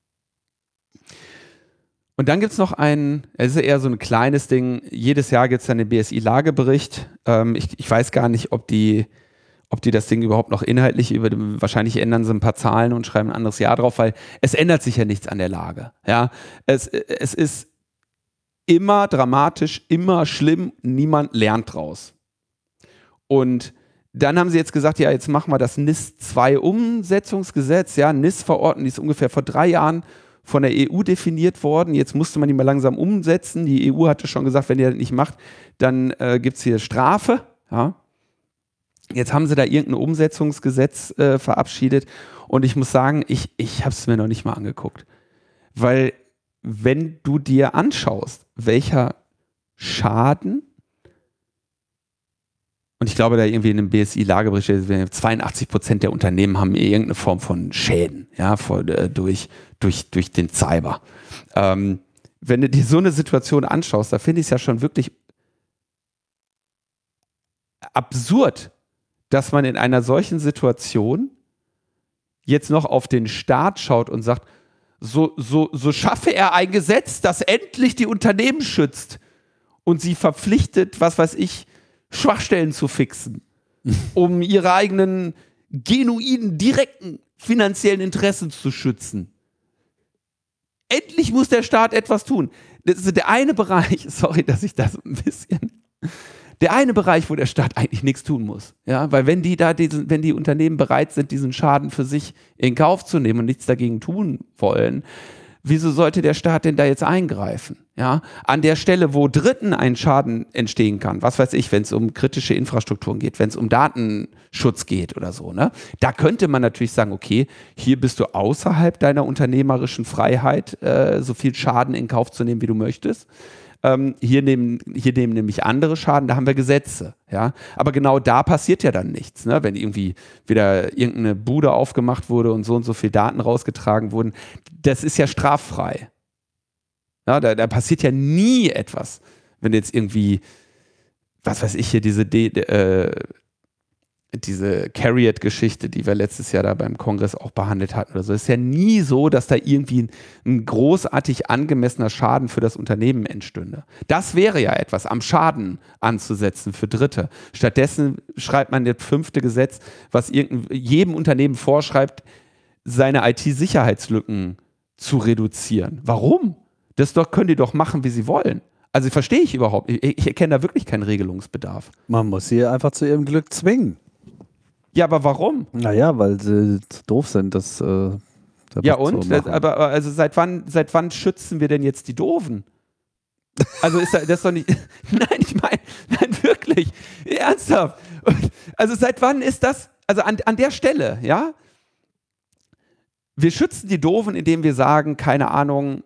Und dann gibt es noch es ist eher so ein kleines Ding, jedes Jahr gibt es dann den BSI-Lagebericht. Ich weiß gar nicht, ob die das Ding überhaupt noch inhaltlich wahrscheinlich ändern sie ein paar Zahlen und schreiben ein anderes Jahr drauf, weil es ändert sich ja nichts an der Lage. Ja? Es ist immer dramatisch, immer schlimm, niemand lernt draus. Und dann haben sie jetzt gesagt, ja, jetzt machen wir das NIS-2-Umsetzungsgesetz, ja, NIS-Verordnung, die ist ungefähr vor 3 Jahren von der EU definiert worden. Jetzt musste man die mal langsam umsetzen. Die EU hatte schon gesagt, wenn ihr das nicht macht, dann gibt es hier Strafe. Ja. Jetzt haben sie da irgendein Umsetzungsgesetz verabschiedet und ich muss sagen, ich habe es mir noch nicht mal angeguckt. Weil wenn du dir anschaust, welcher Schaden, und ich glaube, da irgendwie in einem BSI-Lagebericht steht, 82% der Unternehmen haben irgendeine Form von Schäden, ja, durch den Cyber. Wenn du dir so eine Situation anschaust, da finde ich es ja schon wirklich absurd, dass man in einer solchen Situation jetzt noch auf den Staat schaut und sagt, so schaffe er ein Gesetz, das endlich die Unternehmen schützt und sie verpflichtet, was weiß ich, Schwachstellen zu fixen, um ihre eigenen genuinen, direkten finanziellen Interessen zu schützen. Endlich muss der Staat etwas tun. Das ist der eine Bereich, sorry, dass ich das ein bisschen, der eine Bereich, wo der Staat eigentlich nichts tun muss. Ja, weil wenn die Unternehmen bereit sind, diesen Schaden für sich in Kauf zu nehmen und nichts dagegen tun wollen, wieso sollte der Staat denn da jetzt eingreifen? Ja, an der Stelle, wo Dritten ein Schaden entstehen kann, was weiß ich, wenn es um kritische Infrastrukturen geht, wenn es um Datenschutz geht oder so, ne? Da könnte man natürlich sagen, okay, hier bist du außerhalb deiner unternehmerischen Freiheit, so viel Schaden in Kauf zu nehmen, wie du möchtest. Hier nehmen nämlich andere Schaden, da haben wir Gesetze. Ja? Aber genau da passiert ja dann nichts. Ne? Wenn irgendwie wieder irgendeine Bude aufgemacht wurde und so viel Daten rausgetragen wurden, das ist ja straffrei. Ja, da passiert ja nie etwas. Wenn jetzt irgendwie, was weiß ich hier, diese Carriot-Geschichte, die wir letztes Jahr da beim Kongress auch behandelt hatten oder so, ist ja nie so, dass da irgendwie ein großartig angemessener Schaden für das Unternehmen entstünde. Das wäre ja etwas, am Schaden anzusetzen für Dritte. Stattdessen schreibt man das 5. Gesetz, was jedem Unternehmen vorschreibt, seine IT-Sicherheitslücken zu reduzieren. Warum? Können die doch machen, wie sie wollen. Also verstehe ich überhaupt. Ich erkenne da wirklich keinen Regelungsbedarf. Man muss sie einfach zu ihrem Glück zwingen. Ja, aber warum? Naja, weil sie doof sind, das ja, und? Aber also seit wann schützen wir denn jetzt die Doofen? Also ist das doch nicht. Nein, ich meine, nein, wirklich. Ernsthaft. Also seit wann ist das? Also an der Stelle, ja? Wir schützen die Doofen, indem wir sagen, keine Ahnung,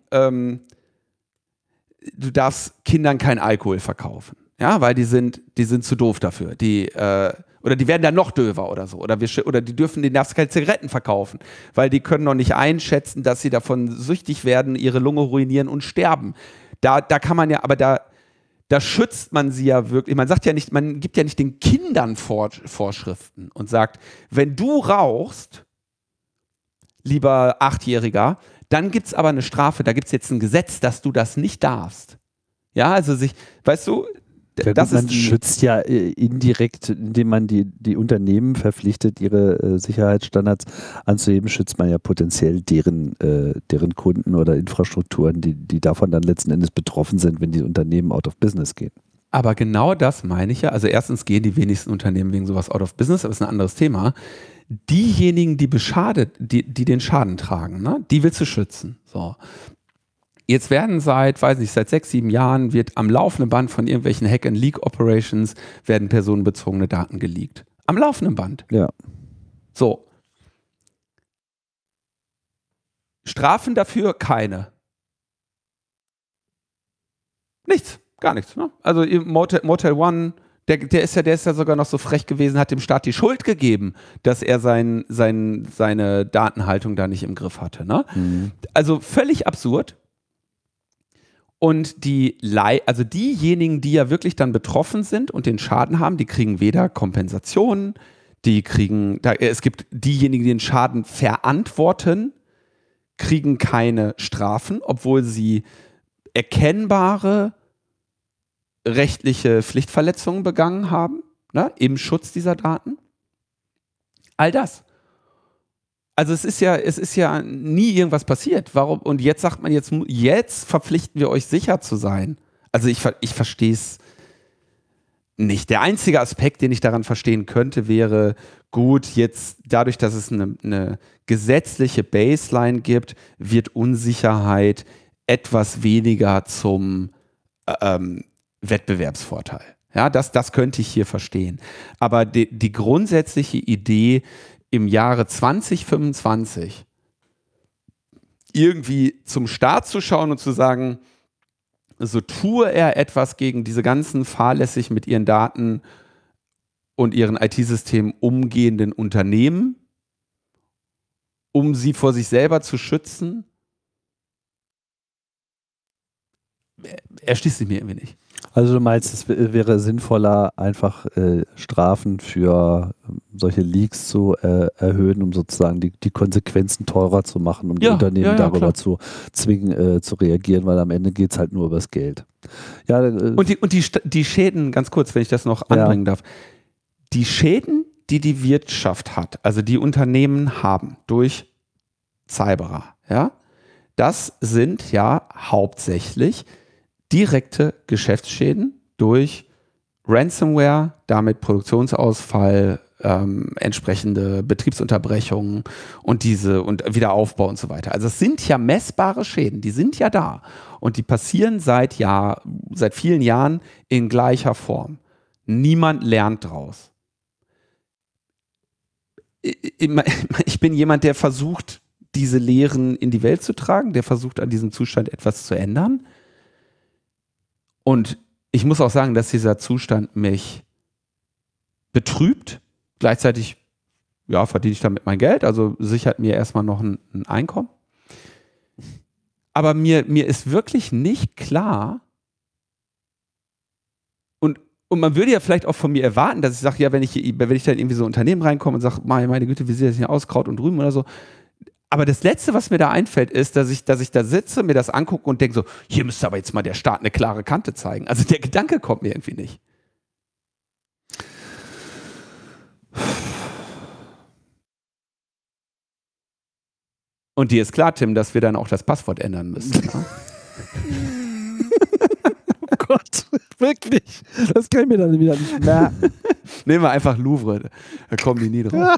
du darfst Kindern keinen Alkohol verkaufen. Ja, weil die sind zu doof dafür. Oder die werden dann noch döver oder so. Oder die darfst keine Zigaretten verkaufen, weil die können noch nicht einschätzen, dass sie davon süchtig werden, ihre Lunge ruinieren und sterben. Da kann man ja, aber da schützt man sie ja wirklich. Man gibt ja nicht den Kindern Vorschriften und sagt, wenn du rauchst, lieber 8-Jähriger, dann gibt es aber eine Strafe, da gibt es jetzt ein Gesetz, dass du das nicht darfst. Ja, also weißt du, ja, das man schützt ja indirekt, indem man die Unternehmen verpflichtet, ihre Sicherheitsstandards anzuheben, schützt man ja potenziell deren Kunden oder Infrastrukturen, die davon dann letzten Endes betroffen sind, wenn die Unternehmen out of business gehen. Aber genau das meine ich ja. Also erstens gehen die wenigsten Unternehmen wegen sowas out of business, aber das ist ein anderes Thema. Diejenigen, die die den Schaden tragen, ne, die willst du schützen. So. Jetzt werden seit 6, 7 Jahren wird am laufenden Band von irgendwelchen Hack-and-Leak-Operations werden personenbezogene Daten geleakt. Am laufenden Band. Ja. So. Strafen dafür keine. Nichts. Gar nichts, ne? Also Motel One, der ist ja sogar noch so frech gewesen, hat dem Staat die Schuld gegeben, dass er seine Datenhaltung da nicht im Griff hatte. Ne? Also völlig absurd. Und also diejenigen, die ja wirklich dann betroffen sind und den Schaden haben, die kriegen weder Kompensationen, es gibt diejenigen, die den Schaden verantworten, kriegen keine Strafen, obwohl sie erkennbare rechtliche Pflichtverletzungen begangen haben, ne, im Schutz dieser Daten. All das. Also es ist ja nie irgendwas passiert. Warum? Und jetzt sagt man, jetzt verpflichten wir euch sicher zu sein. Also ich verstehe es nicht. Der einzige Aspekt, den ich daran verstehen könnte, wäre, gut, jetzt dadurch, dass es eine gesetzliche Baseline gibt, wird Unsicherheit etwas weniger zum Wettbewerbsvorteil. Ja, das könnte ich hier verstehen. Aber die grundsätzliche Idee, im Jahre 2025 irgendwie zum Staat zu schauen und zu sagen, so tue er etwas gegen diese ganzen fahrlässig mit ihren Daten und ihren IT-Systemen umgehenden Unternehmen, um sie vor sich selber zu schützen, erschließt sich mir irgendwie nicht. Also du meinst, es wäre sinnvoller, einfach Strafen für solche Leaks zu erhöhen, um sozusagen die Konsequenzen teurer zu machen, um die Unternehmen darüber klar. zu zwingen, zu reagieren, weil am Ende geht es halt nur über das Geld. Ja, und die Schäden, ganz kurz, wenn ich das noch anbringen darf, die Schäden, die die Wirtschaft hat, also die Unternehmen haben durch Cyberer, ja, das sind ja hauptsächlich direkte Geschäftsschäden durch Ransomware, damit Produktionsausfall, entsprechende Betriebsunterbrechungen und Wiederaufbau und so weiter. Also es sind ja messbare Schäden, die sind ja da und die passieren seit vielen Jahren in gleicher Form. Niemand lernt draus. Ich bin jemand, der versucht, diese Lehren in die Welt zu tragen, der versucht, an diesem Zustand etwas zu ändern. Und ich muss auch sagen, dass dieser Zustand mich betrübt. Gleichzeitig, verdiene ich damit mein Geld, also sichert mir erstmal noch ein Einkommen. Aber mir ist wirklich nicht klar, und man würde ja vielleicht auch von mir erwarten, dass ich sage, ja, wenn ich dann irgendwie so ein Unternehmen reinkomme und sage, meine Güte, wie sieht das hier aus, Kraut und Rüben oder so. Aber das Letzte, was mir da einfällt, ist, dass ich da sitze, mir das angucke und denke so, hier müsste aber jetzt mal der Staat eine klare Kante zeigen. Also der Gedanke kommt mir irgendwie nicht. Und dir ist klar, Tim, dass wir dann auch das Passwort ändern müssen. Ne? Oh Gott, wirklich. Das kann ich mir dann wieder nicht merken. Nehmen wir einfach Louvre, da kommen die nie drauf.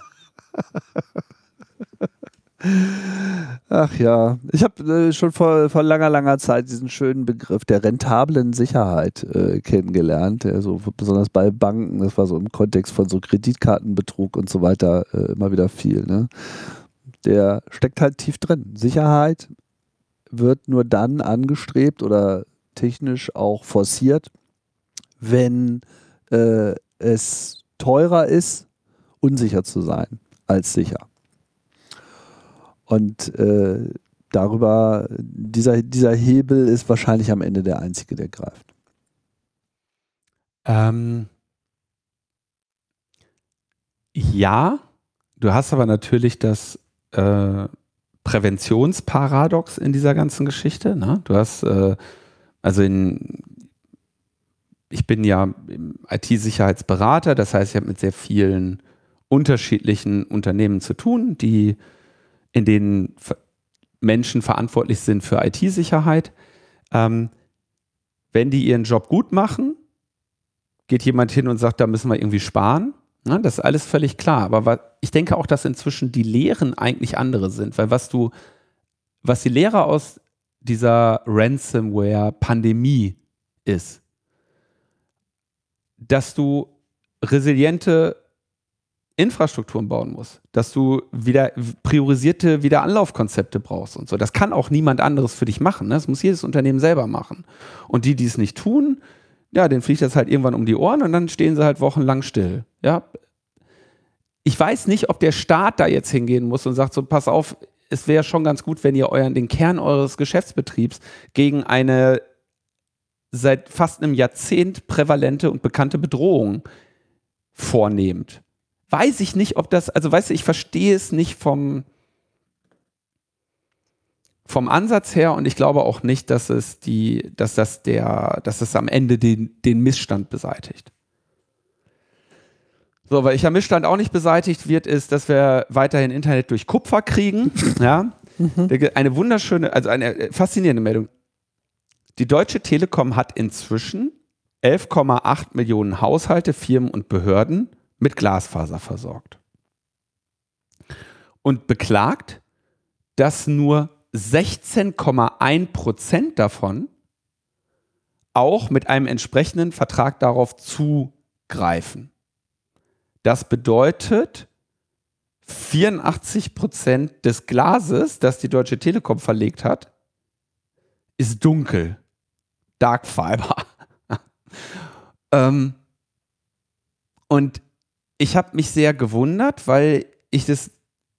Ach ja, ich habe schon vor langer Zeit diesen schönen Begriff der rentablen Sicherheit kennengelernt, der so besonders bei Banken, das war so im Kontext von so Kreditkartenbetrug und so weiter immer wieder viel. Ne? Der steckt halt tief drin. Sicherheit wird nur dann angestrebt oder technisch auch forciert, wenn es teurer ist, unsicher zu sein als sicher. Und dieser Hebel ist wahrscheinlich am Ende der einzige, der greift. Ja, du hast aber natürlich das Präventionsparadox in dieser ganzen Geschichte. Ne? Du hast, ich bin ja IT-Sicherheitsberater, das heißt, ich habe mit sehr vielen unterschiedlichen Unternehmen zu tun, in denen Menschen verantwortlich sind für IT-Sicherheit. Wenn die ihren Job gut machen, geht jemand hin und sagt, da müssen wir irgendwie sparen. Ja, das ist alles völlig klar. Aber ich denke auch, dass inzwischen die Lehren eigentlich andere sind. Weil was die Lehre aus dieser Ransomware-Pandemie ist, dass du resiliente Infrastrukturen bauen musst, dass du wieder priorisierte Wiederanlaufkonzepte brauchst und so. Das kann auch niemand anderes für dich machen. Ne? Das muss jedes Unternehmen selber machen. Und die es nicht tun, ja, denen fliegt das halt irgendwann um die Ohren und dann stehen sie halt wochenlang still. Ja. Ich weiß nicht, ob der Staat da jetzt hingehen muss und sagt so, pass auf, es wäre schon ganz gut, wenn ihr den Kern eures Geschäftsbetriebs gegen eine seit fast einem Jahrzehnt prävalente und bekannte Bedrohung vornehmt. Weiß ich nicht, ob das, also weißt du, ich verstehe es nicht vom Ansatz her und ich glaube auch nicht, dass es am Ende den Missstand beseitigt. So, weil der Missstand auch nicht beseitigt wird, ist, dass wir weiterhin Internet durch Kupfer kriegen. Ja. Eine wunderschöne, also eine faszinierende Meldung. Die Deutsche Telekom hat inzwischen 11,8 Millionen Haushalte, Firmen und Behörden mit Glasfaser versorgt. Und beklagt, dass nur 16,1% davon auch mit einem entsprechenden Vertrag darauf zugreifen. Das bedeutet, 84% des Glases, das die Deutsche Telekom verlegt hat, ist dunkel. Dark Fiber. Und ich habe mich sehr gewundert, weil es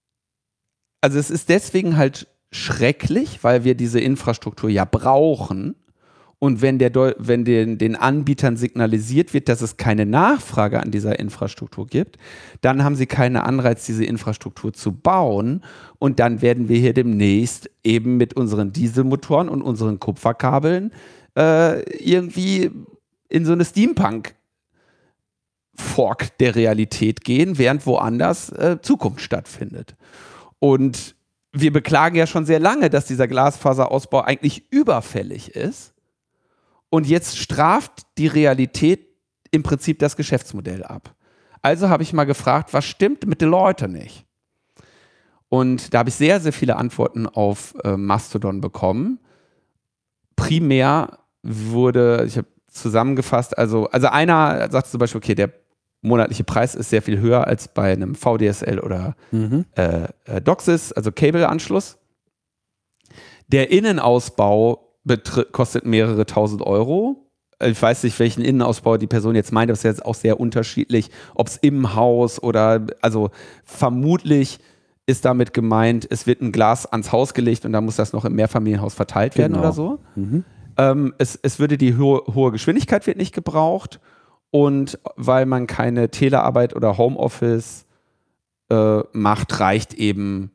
ist deswegen halt schrecklich, weil wir diese Infrastruktur ja brauchen. Und wenn den Anbietern signalisiert wird, dass es keine Nachfrage an dieser Infrastruktur gibt, dann haben sie keinen Anreiz, diese Infrastruktur zu bauen. Und dann werden wir hier demnächst eben mit unseren Dieselmotoren und unseren Kupferkabeln irgendwie in so eine Steampunk-Fork der Realität gehen, während woanders Zukunft stattfindet. Und wir beklagen ja schon sehr lange, dass dieser Glasfaserausbau eigentlich überfällig ist. Und jetzt straft die Realität im Prinzip das Geschäftsmodell ab. Also habe ich mal gefragt, was stimmt mit den Leuten nicht? Und da habe ich sehr, sehr viele Antworten auf Mastodon bekommen. Primär ich habe zusammengefasst, also einer sagt zum Beispiel, okay, der monatliche Preis ist sehr viel höher als bei einem VDSL oder DOCSIS, also Cable-Anschluss. Der Innenausbau kostet mehrere tausend Euro. Ich weiß nicht, welchen Innenausbau die Person jetzt meint, aber es ist jetzt auch sehr unterschiedlich, ob es im Haus oder, also vermutlich ist damit gemeint, es wird ein Glas ans Haus gelegt und dann muss das noch im Mehrfamilienhaus verteilt werden oder so. Es würde die hohe Geschwindigkeit wird nicht gebraucht und weil man keine Telearbeit oder Homeoffice macht, reicht eben,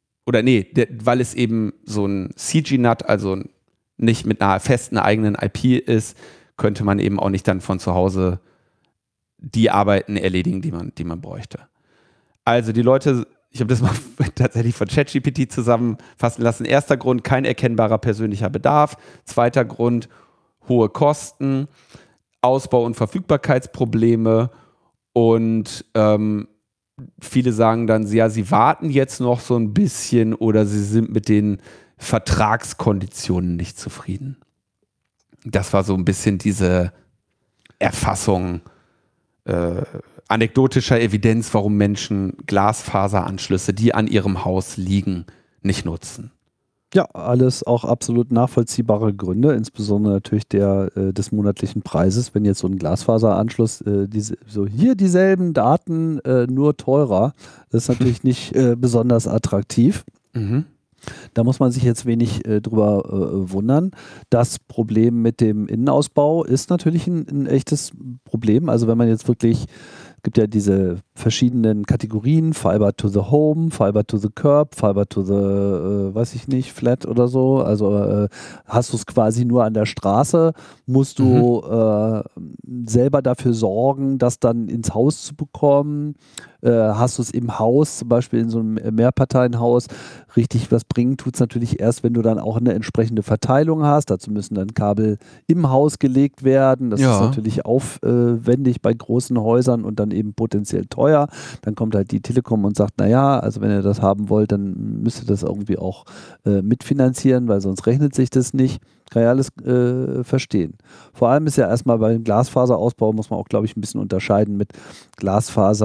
weil es eben so ein CG-NAT, also nicht mit einer festen eigenen IP ist, könnte man eben auch nicht dann von zu Hause die Arbeiten erledigen, die man bräuchte. Also die Leute, ich habe das mal tatsächlich von ChatGPT zusammenfassen lassen. Erster Grund, kein erkennbarer persönlicher Bedarf. Zweiter Grund, hohe Kosten, Ausbau- und Verfügbarkeitsprobleme. Und viele sagen dann, ja, sie warten jetzt noch so ein bisschen oder sie sind mit den Vertragskonditionen nicht zufrieden. Das war so ein bisschen diese Erfassung anekdotischer Evidenz, warum Menschen Glasfaseranschlüsse, die an ihrem Haus liegen, nicht nutzen. Ja, alles auch absolut nachvollziehbare Gründe, insbesondere natürlich des monatlichen Preises, wenn jetzt so ein Glasfaseranschluss, hier dieselben Daten, nur teurer, das ist natürlich nicht besonders attraktiv. Da muss man sich jetzt wenig drüber wundern. Das Problem mit dem Innenausbau ist natürlich ein echtes Problem. Also wenn man jetzt wirklich, es gibt ja diese verschiedenen Kategorien, Fiber to the Home, Fiber to the Curb, Fiber to the, weiß ich nicht, Flat oder so. Also hast du es quasi nur an der Straße, musst du selber dafür sorgen, das dann ins Haus zu bekommen. Hast du es im Haus, zum Beispiel in so einem Mehrparteienhaus, richtig was bringen tut es natürlich erst, wenn du dann auch eine entsprechende Verteilung hast. Dazu müssen dann Kabel im Haus gelegt werden. Das ist natürlich aufwendig bei großen Häusern und dann eben potenziell teuer. Dann kommt halt die Telekom und sagt, naja, also wenn ihr das haben wollt, dann müsst ihr das irgendwie auch mitfinanzieren, weil sonst rechnet sich das nicht. Kann ja alles verstehen. Vor allem ist ja erstmal beim Glasfaserausbau, muss man auch, glaube ich, ein bisschen unterscheiden mit Glasfaser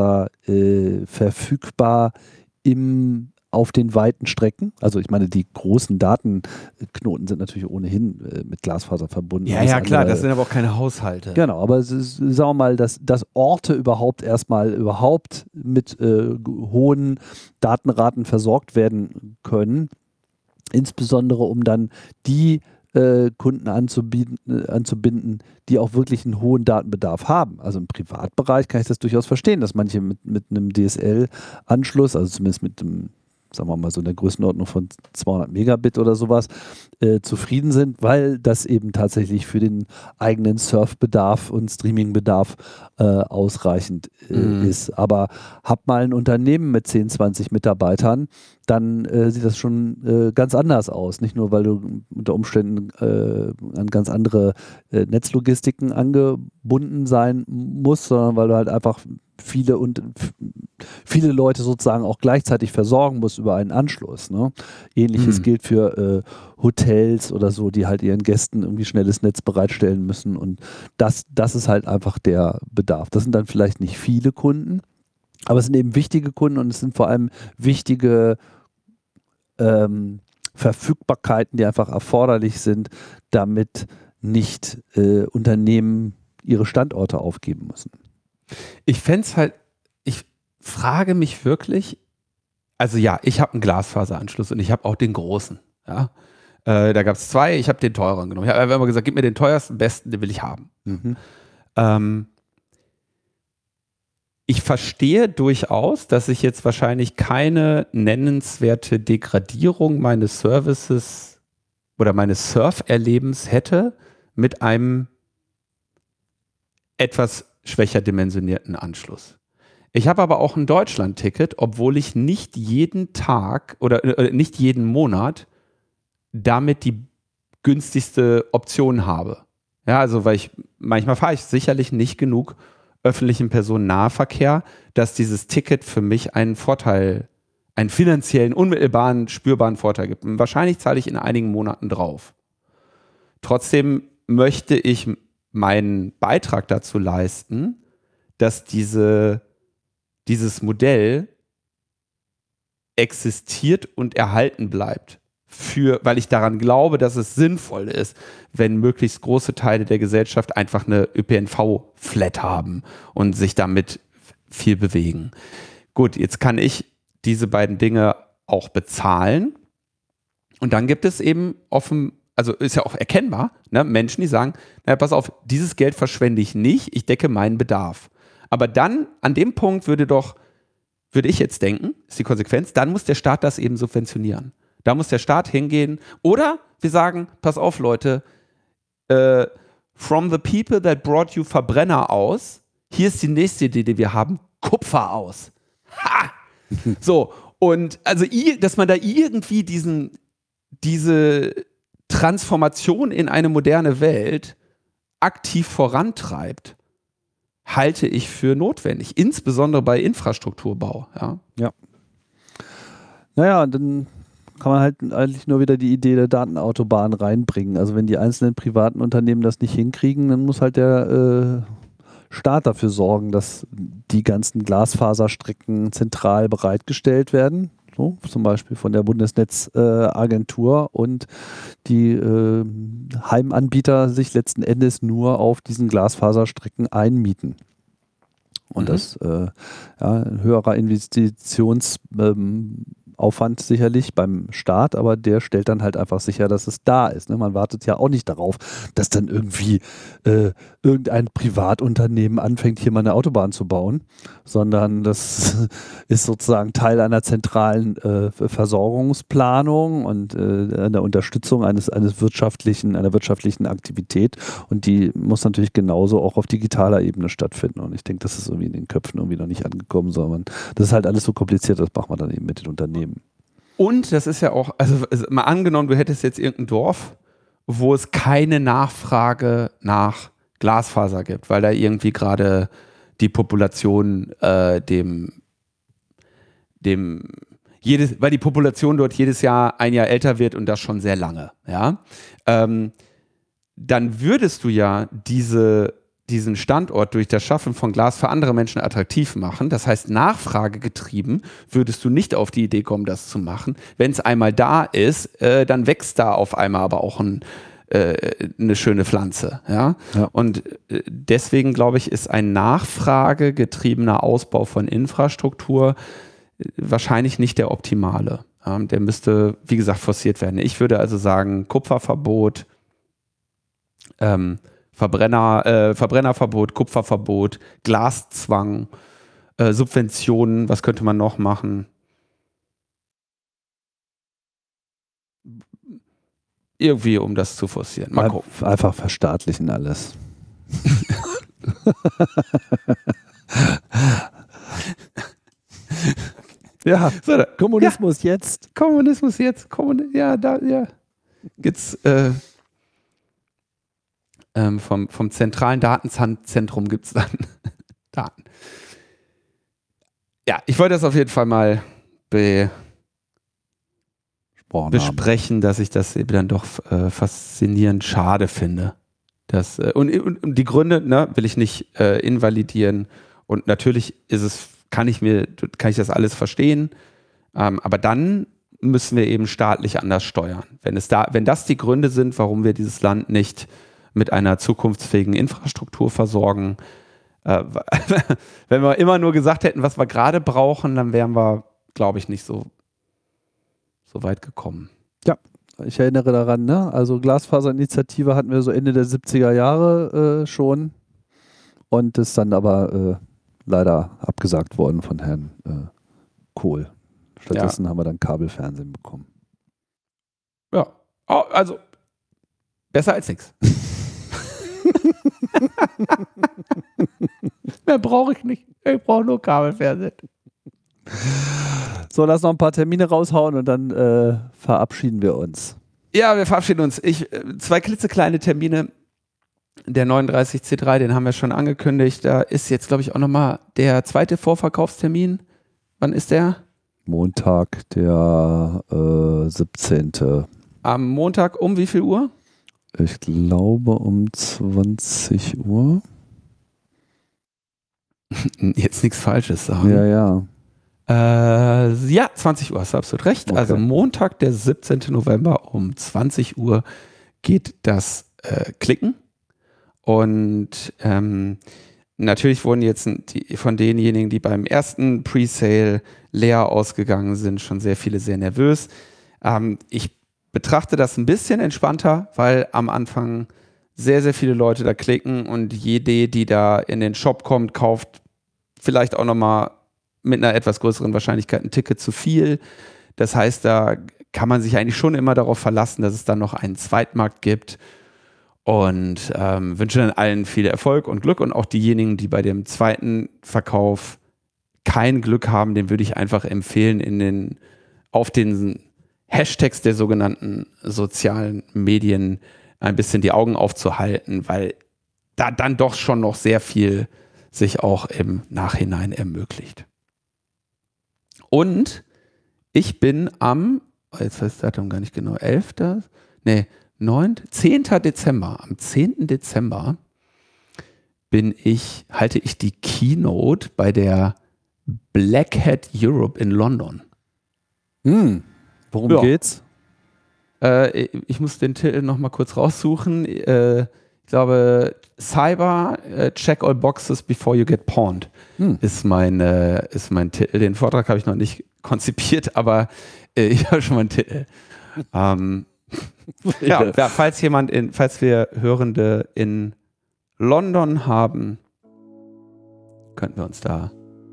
verfügbar auf den weiten Strecken. Also ich meine, die großen Datenknoten sind natürlich ohnehin mit Glasfaser verbunden. Ja, klar, das sind aber auch keine Haushalte. Genau, aber sagen wir mal, dass Orte überhaupt mit hohen Datenraten versorgt werden können, insbesondere um dann die Kunden anzubinden, die auch wirklich einen hohen Datenbedarf haben. Also im Privatbereich kann ich das durchaus verstehen, dass manche mit einem DSL-Anschluss, also zumindest mit dem, sagen wir mal so in der Größenordnung von 200 Megabit oder sowas, zufrieden sind, weil das eben tatsächlich für den eigenen Surfbedarf und Streamingbedarf ausreichend ist. Aber hab mal ein Unternehmen mit 10, 20 Mitarbeitern, dann sieht das schon ganz anders aus. Nicht nur, weil du unter Umständen an ganz andere Netzlogistiken angebunden sein musst, sondern weil du halt einfach viele Leute sozusagen auch gleichzeitig versorgen musst über einen Anschluss. Ne? Ähnliches gilt für Hotels oder so, die halt ihren Gästen irgendwie schnelles Netz bereitstellen müssen, und das ist halt einfach der Bedarf. Das sind dann vielleicht nicht viele Kunden, aber es sind eben wichtige Kunden, und es sind vor allem wichtige Verfügbarkeiten, die einfach erforderlich sind, damit nicht Unternehmen ihre Standorte aufgeben müssen. Ich frage mich wirklich, also ja, ich habe einen Glasfaseranschluss und ich habe auch den großen. Ja? Da gab es zwei, ich habe den teureren genommen. Ich habe immer gesagt, gib mir den teuersten, besten, den will ich haben. Ich verstehe durchaus, dass ich jetzt wahrscheinlich keine nennenswerte Degradierung meines Services oder meines Surferlebens hätte mit einem etwas schwächer dimensionierten Anschluss. Ich habe aber auch ein Deutschland-Ticket, obwohl ich nicht jeden Tag oder nicht jeden Monat damit die günstigste Option habe. Ja, also weil manchmal fahre ich sicherlich nicht genug öffentlichen Personennahverkehr, dass dieses Ticket für mich einen Vorteil, einen finanziellen, unmittelbaren, spürbaren Vorteil gibt. Und wahrscheinlich zahle ich in einigen Monaten drauf. Trotzdem möchte ich meinen Beitrag dazu leisten, dass dieses Modell existiert und erhalten bleibt. Weil ich daran glaube, dass es sinnvoll ist, wenn möglichst große Teile der Gesellschaft einfach eine ÖPNV-Flat haben und sich damit viel bewegen. Gut, jetzt kann ich diese beiden Dinge auch bezahlen, und dann gibt es eben also ist ja auch erkennbar, ne, Menschen, die sagen, naja, pass auf, dieses Geld verschwende ich nicht, ich decke meinen Bedarf. Aber dann, an dem Punkt würde ich jetzt denken, ist die Konsequenz, dann muss der Staat das eben subventionieren. Da muss der Staat hingehen. Oder wir sagen, pass auf, Leute, from the people that brought you Verbrenner aus, hier ist die nächste Idee, die wir haben, Kupfer aus. Ha! So, und also, dass man da irgendwie diese Transformation in eine moderne Welt aktiv vorantreibt, halte ich für notwendig, insbesondere bei Infrastrukturbau. Ja. Naja, dann kann man halt eigentlich nur wieder die Idee der Datenautobahn reinbringen. Also wenn die einzelnen privaten Unternehmen das nicht hinkriegen, dann muss halt der Staat dafür sorgen, dass die ganzen Glasfaserstrecken zentral bereitgestellt werden. So, zum Beispiel von der Bundesnetzagentur, und die Heimanbieter sich letzten Endes nur auf diesen Glasfaserstrecken einmieten. Und das ein höherer Investitionsaufwand sicherlich beim Staat, aber der stellt dann halt einfach sicher, dass es da ist. Ne? Man wartet ja auch nicht darauf, dass dann irgendwie irgendein Privatunternehmen anfängt, hier mal eine Autobahn zu bauen, sondern das ist sozusagen Teil einer zentralen Versorgungsplanung und einer Unterstützung einer wirtschaftlichen Aktivität, und die muss natürlich genauso auch auf digitaler Ebene stattfinden, und ich denke, das ist irgendwie in den Köpfen irgendwie noch nicht angekommen, sondern das ist halt alles so kompliziert, das macht man dann eben mit den Unternehmen. Und das ist ja auch, also mal angenommen, du hättest jetzt irgendein Dorf, wo es keine Nachfrage nach Glasfaser gibt, weil da irgendwie gerade die Population weil die Population dort jedes Jahr ein Jahr älter wird, und das schon sehr lange, ja, dann würdest du ja diese diesen Standort durch das Schaffen von Glas für andere Menschen attraktiv machen. Das heißt, nachfragegetrieben würdest du nicht auf die Idee kommen, das zu machen. Wenn es einmal da ist, dann wächst da auf einmal aber auch eine schöne Pflanze. Ja? Und deswegen, glaube ich, ist ein nachfragegetriebener Ausbau von Infrastruktur wahrscheinlich nicht der optimale. Der müsste, wie gesagt, forciert werden. Ich würde also sagen, Kupferverbot, Verbrennerverbot, Kupferverbot, Glaszwang, Subventionen, was könnte man noch machen? Irgendwie, um das zu forcieren. Mal gucken. Einfach verstaatlichen alles. Ja, so, Kommunismus jetzt. Kommunismus jetzt. Gibt's vom zentralen Datenzentrum gibt es dann Daten. Ja, ich wollte das auf jeden Fall mal besprechen, dass ich das eben dann doch faszinierend schade finde. Und die Gründe will ich nicht invalidieren. Und natürlich kann ich das alles verstehen. Aber dann müssen wir eben staatlich anders steuern. Wenn das die Gründe sind, warum wir dieses Land nicht mit einer zukunftsfähigen Infrastruktur versorgen. Wenn wir immer nur gesagt hätten, was wir gerade brauchen, dann wären wir, glaube ich, nicht so weit gekommen. Ja, ich erinnere daran, ne? Also Glasfaserinitiative hatten wir so Ende der 70er Jahre schon und ist dann aber leider abgesagt worden von Herrn Kohl. Stattdessen haben wir dann Kabelfernsehen bekommen. Ja, also besser als nichts. Mehr brauche ich nicht. Ich brauche nur Kabelfernsehen. So, lass noch ein paar Termine raushauen und dann verabschieden wir uns. Ja, wir verabschieden uns. 2 klitzekleine Termine. Der 39C3, den haben wir schon angekündigt. Da ist jetzt, glaube ich, auch nochmal der 2. Vorverkaufstermin. Wann ist der? Montag, der 17. Am Montag um wie viel Uhr? Ich glaube um 20 Uhr. Jetzt nichts Falsches sagen. Ja. Ja, 20 Uhr, hast du absolut recht. Okay. Also Montag, der 17. November um 20 Uhr geht das Klicken. Und natürlich wurden jetzt von denjenigen, die beim ersten Presale leer ausgegangen sind, schon sehr viele sehr nervös. Ich betrachte das ein bisschen entspannter, weil am Anfang sehr, sehr viele Leute da klicken und jede, die da in den Shop kommt, kauft vielleicht auch nochmal mit einer etwas größeren Wahrscheinlichkeit ein Ticket zu viel. Das heißt, da kann man sich eigentlich schon immer darauf verlassen, dass es dann noch einen Zweitmarkt gibt und wünsche dann allen viel Erfolg und Glück und auch diejenigen, die bei dem zweiten Verkauf kein Glück haben, den würde ich einfach empfehlen, auf den Hashtags der sogenannten sozialen Medien ein bisschen die Augen aufzuhalten, weil da dann doch schon noch sehr viel sich auch im Nachhinein ermöglicht. Und ich bin jetzt weiß ich das Datum gar nicht genau, 10. Dezember, am 10. Dezember halte ich die Keynote bei der Black Hat Europe in London. Worum geht's? Ich muss den Titel noch mal kurz raussuchen. Ich glaube, Cyber, check all boxes before you get pawned, ist mein Titel. Den Vortrag habe ich noch nicht konzipiert, aber ich habe schon mal einen Titel. Falls wir Hörende in London haben, könnten wir uns da.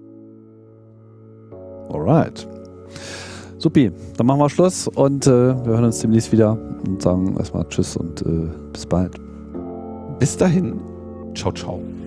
Alright. Supi, dann machen wir Schluss und wir hören uns demnächst wieder und sagen erstmal Tschüss und bis bald. Bis dahin. Ciao, ciao.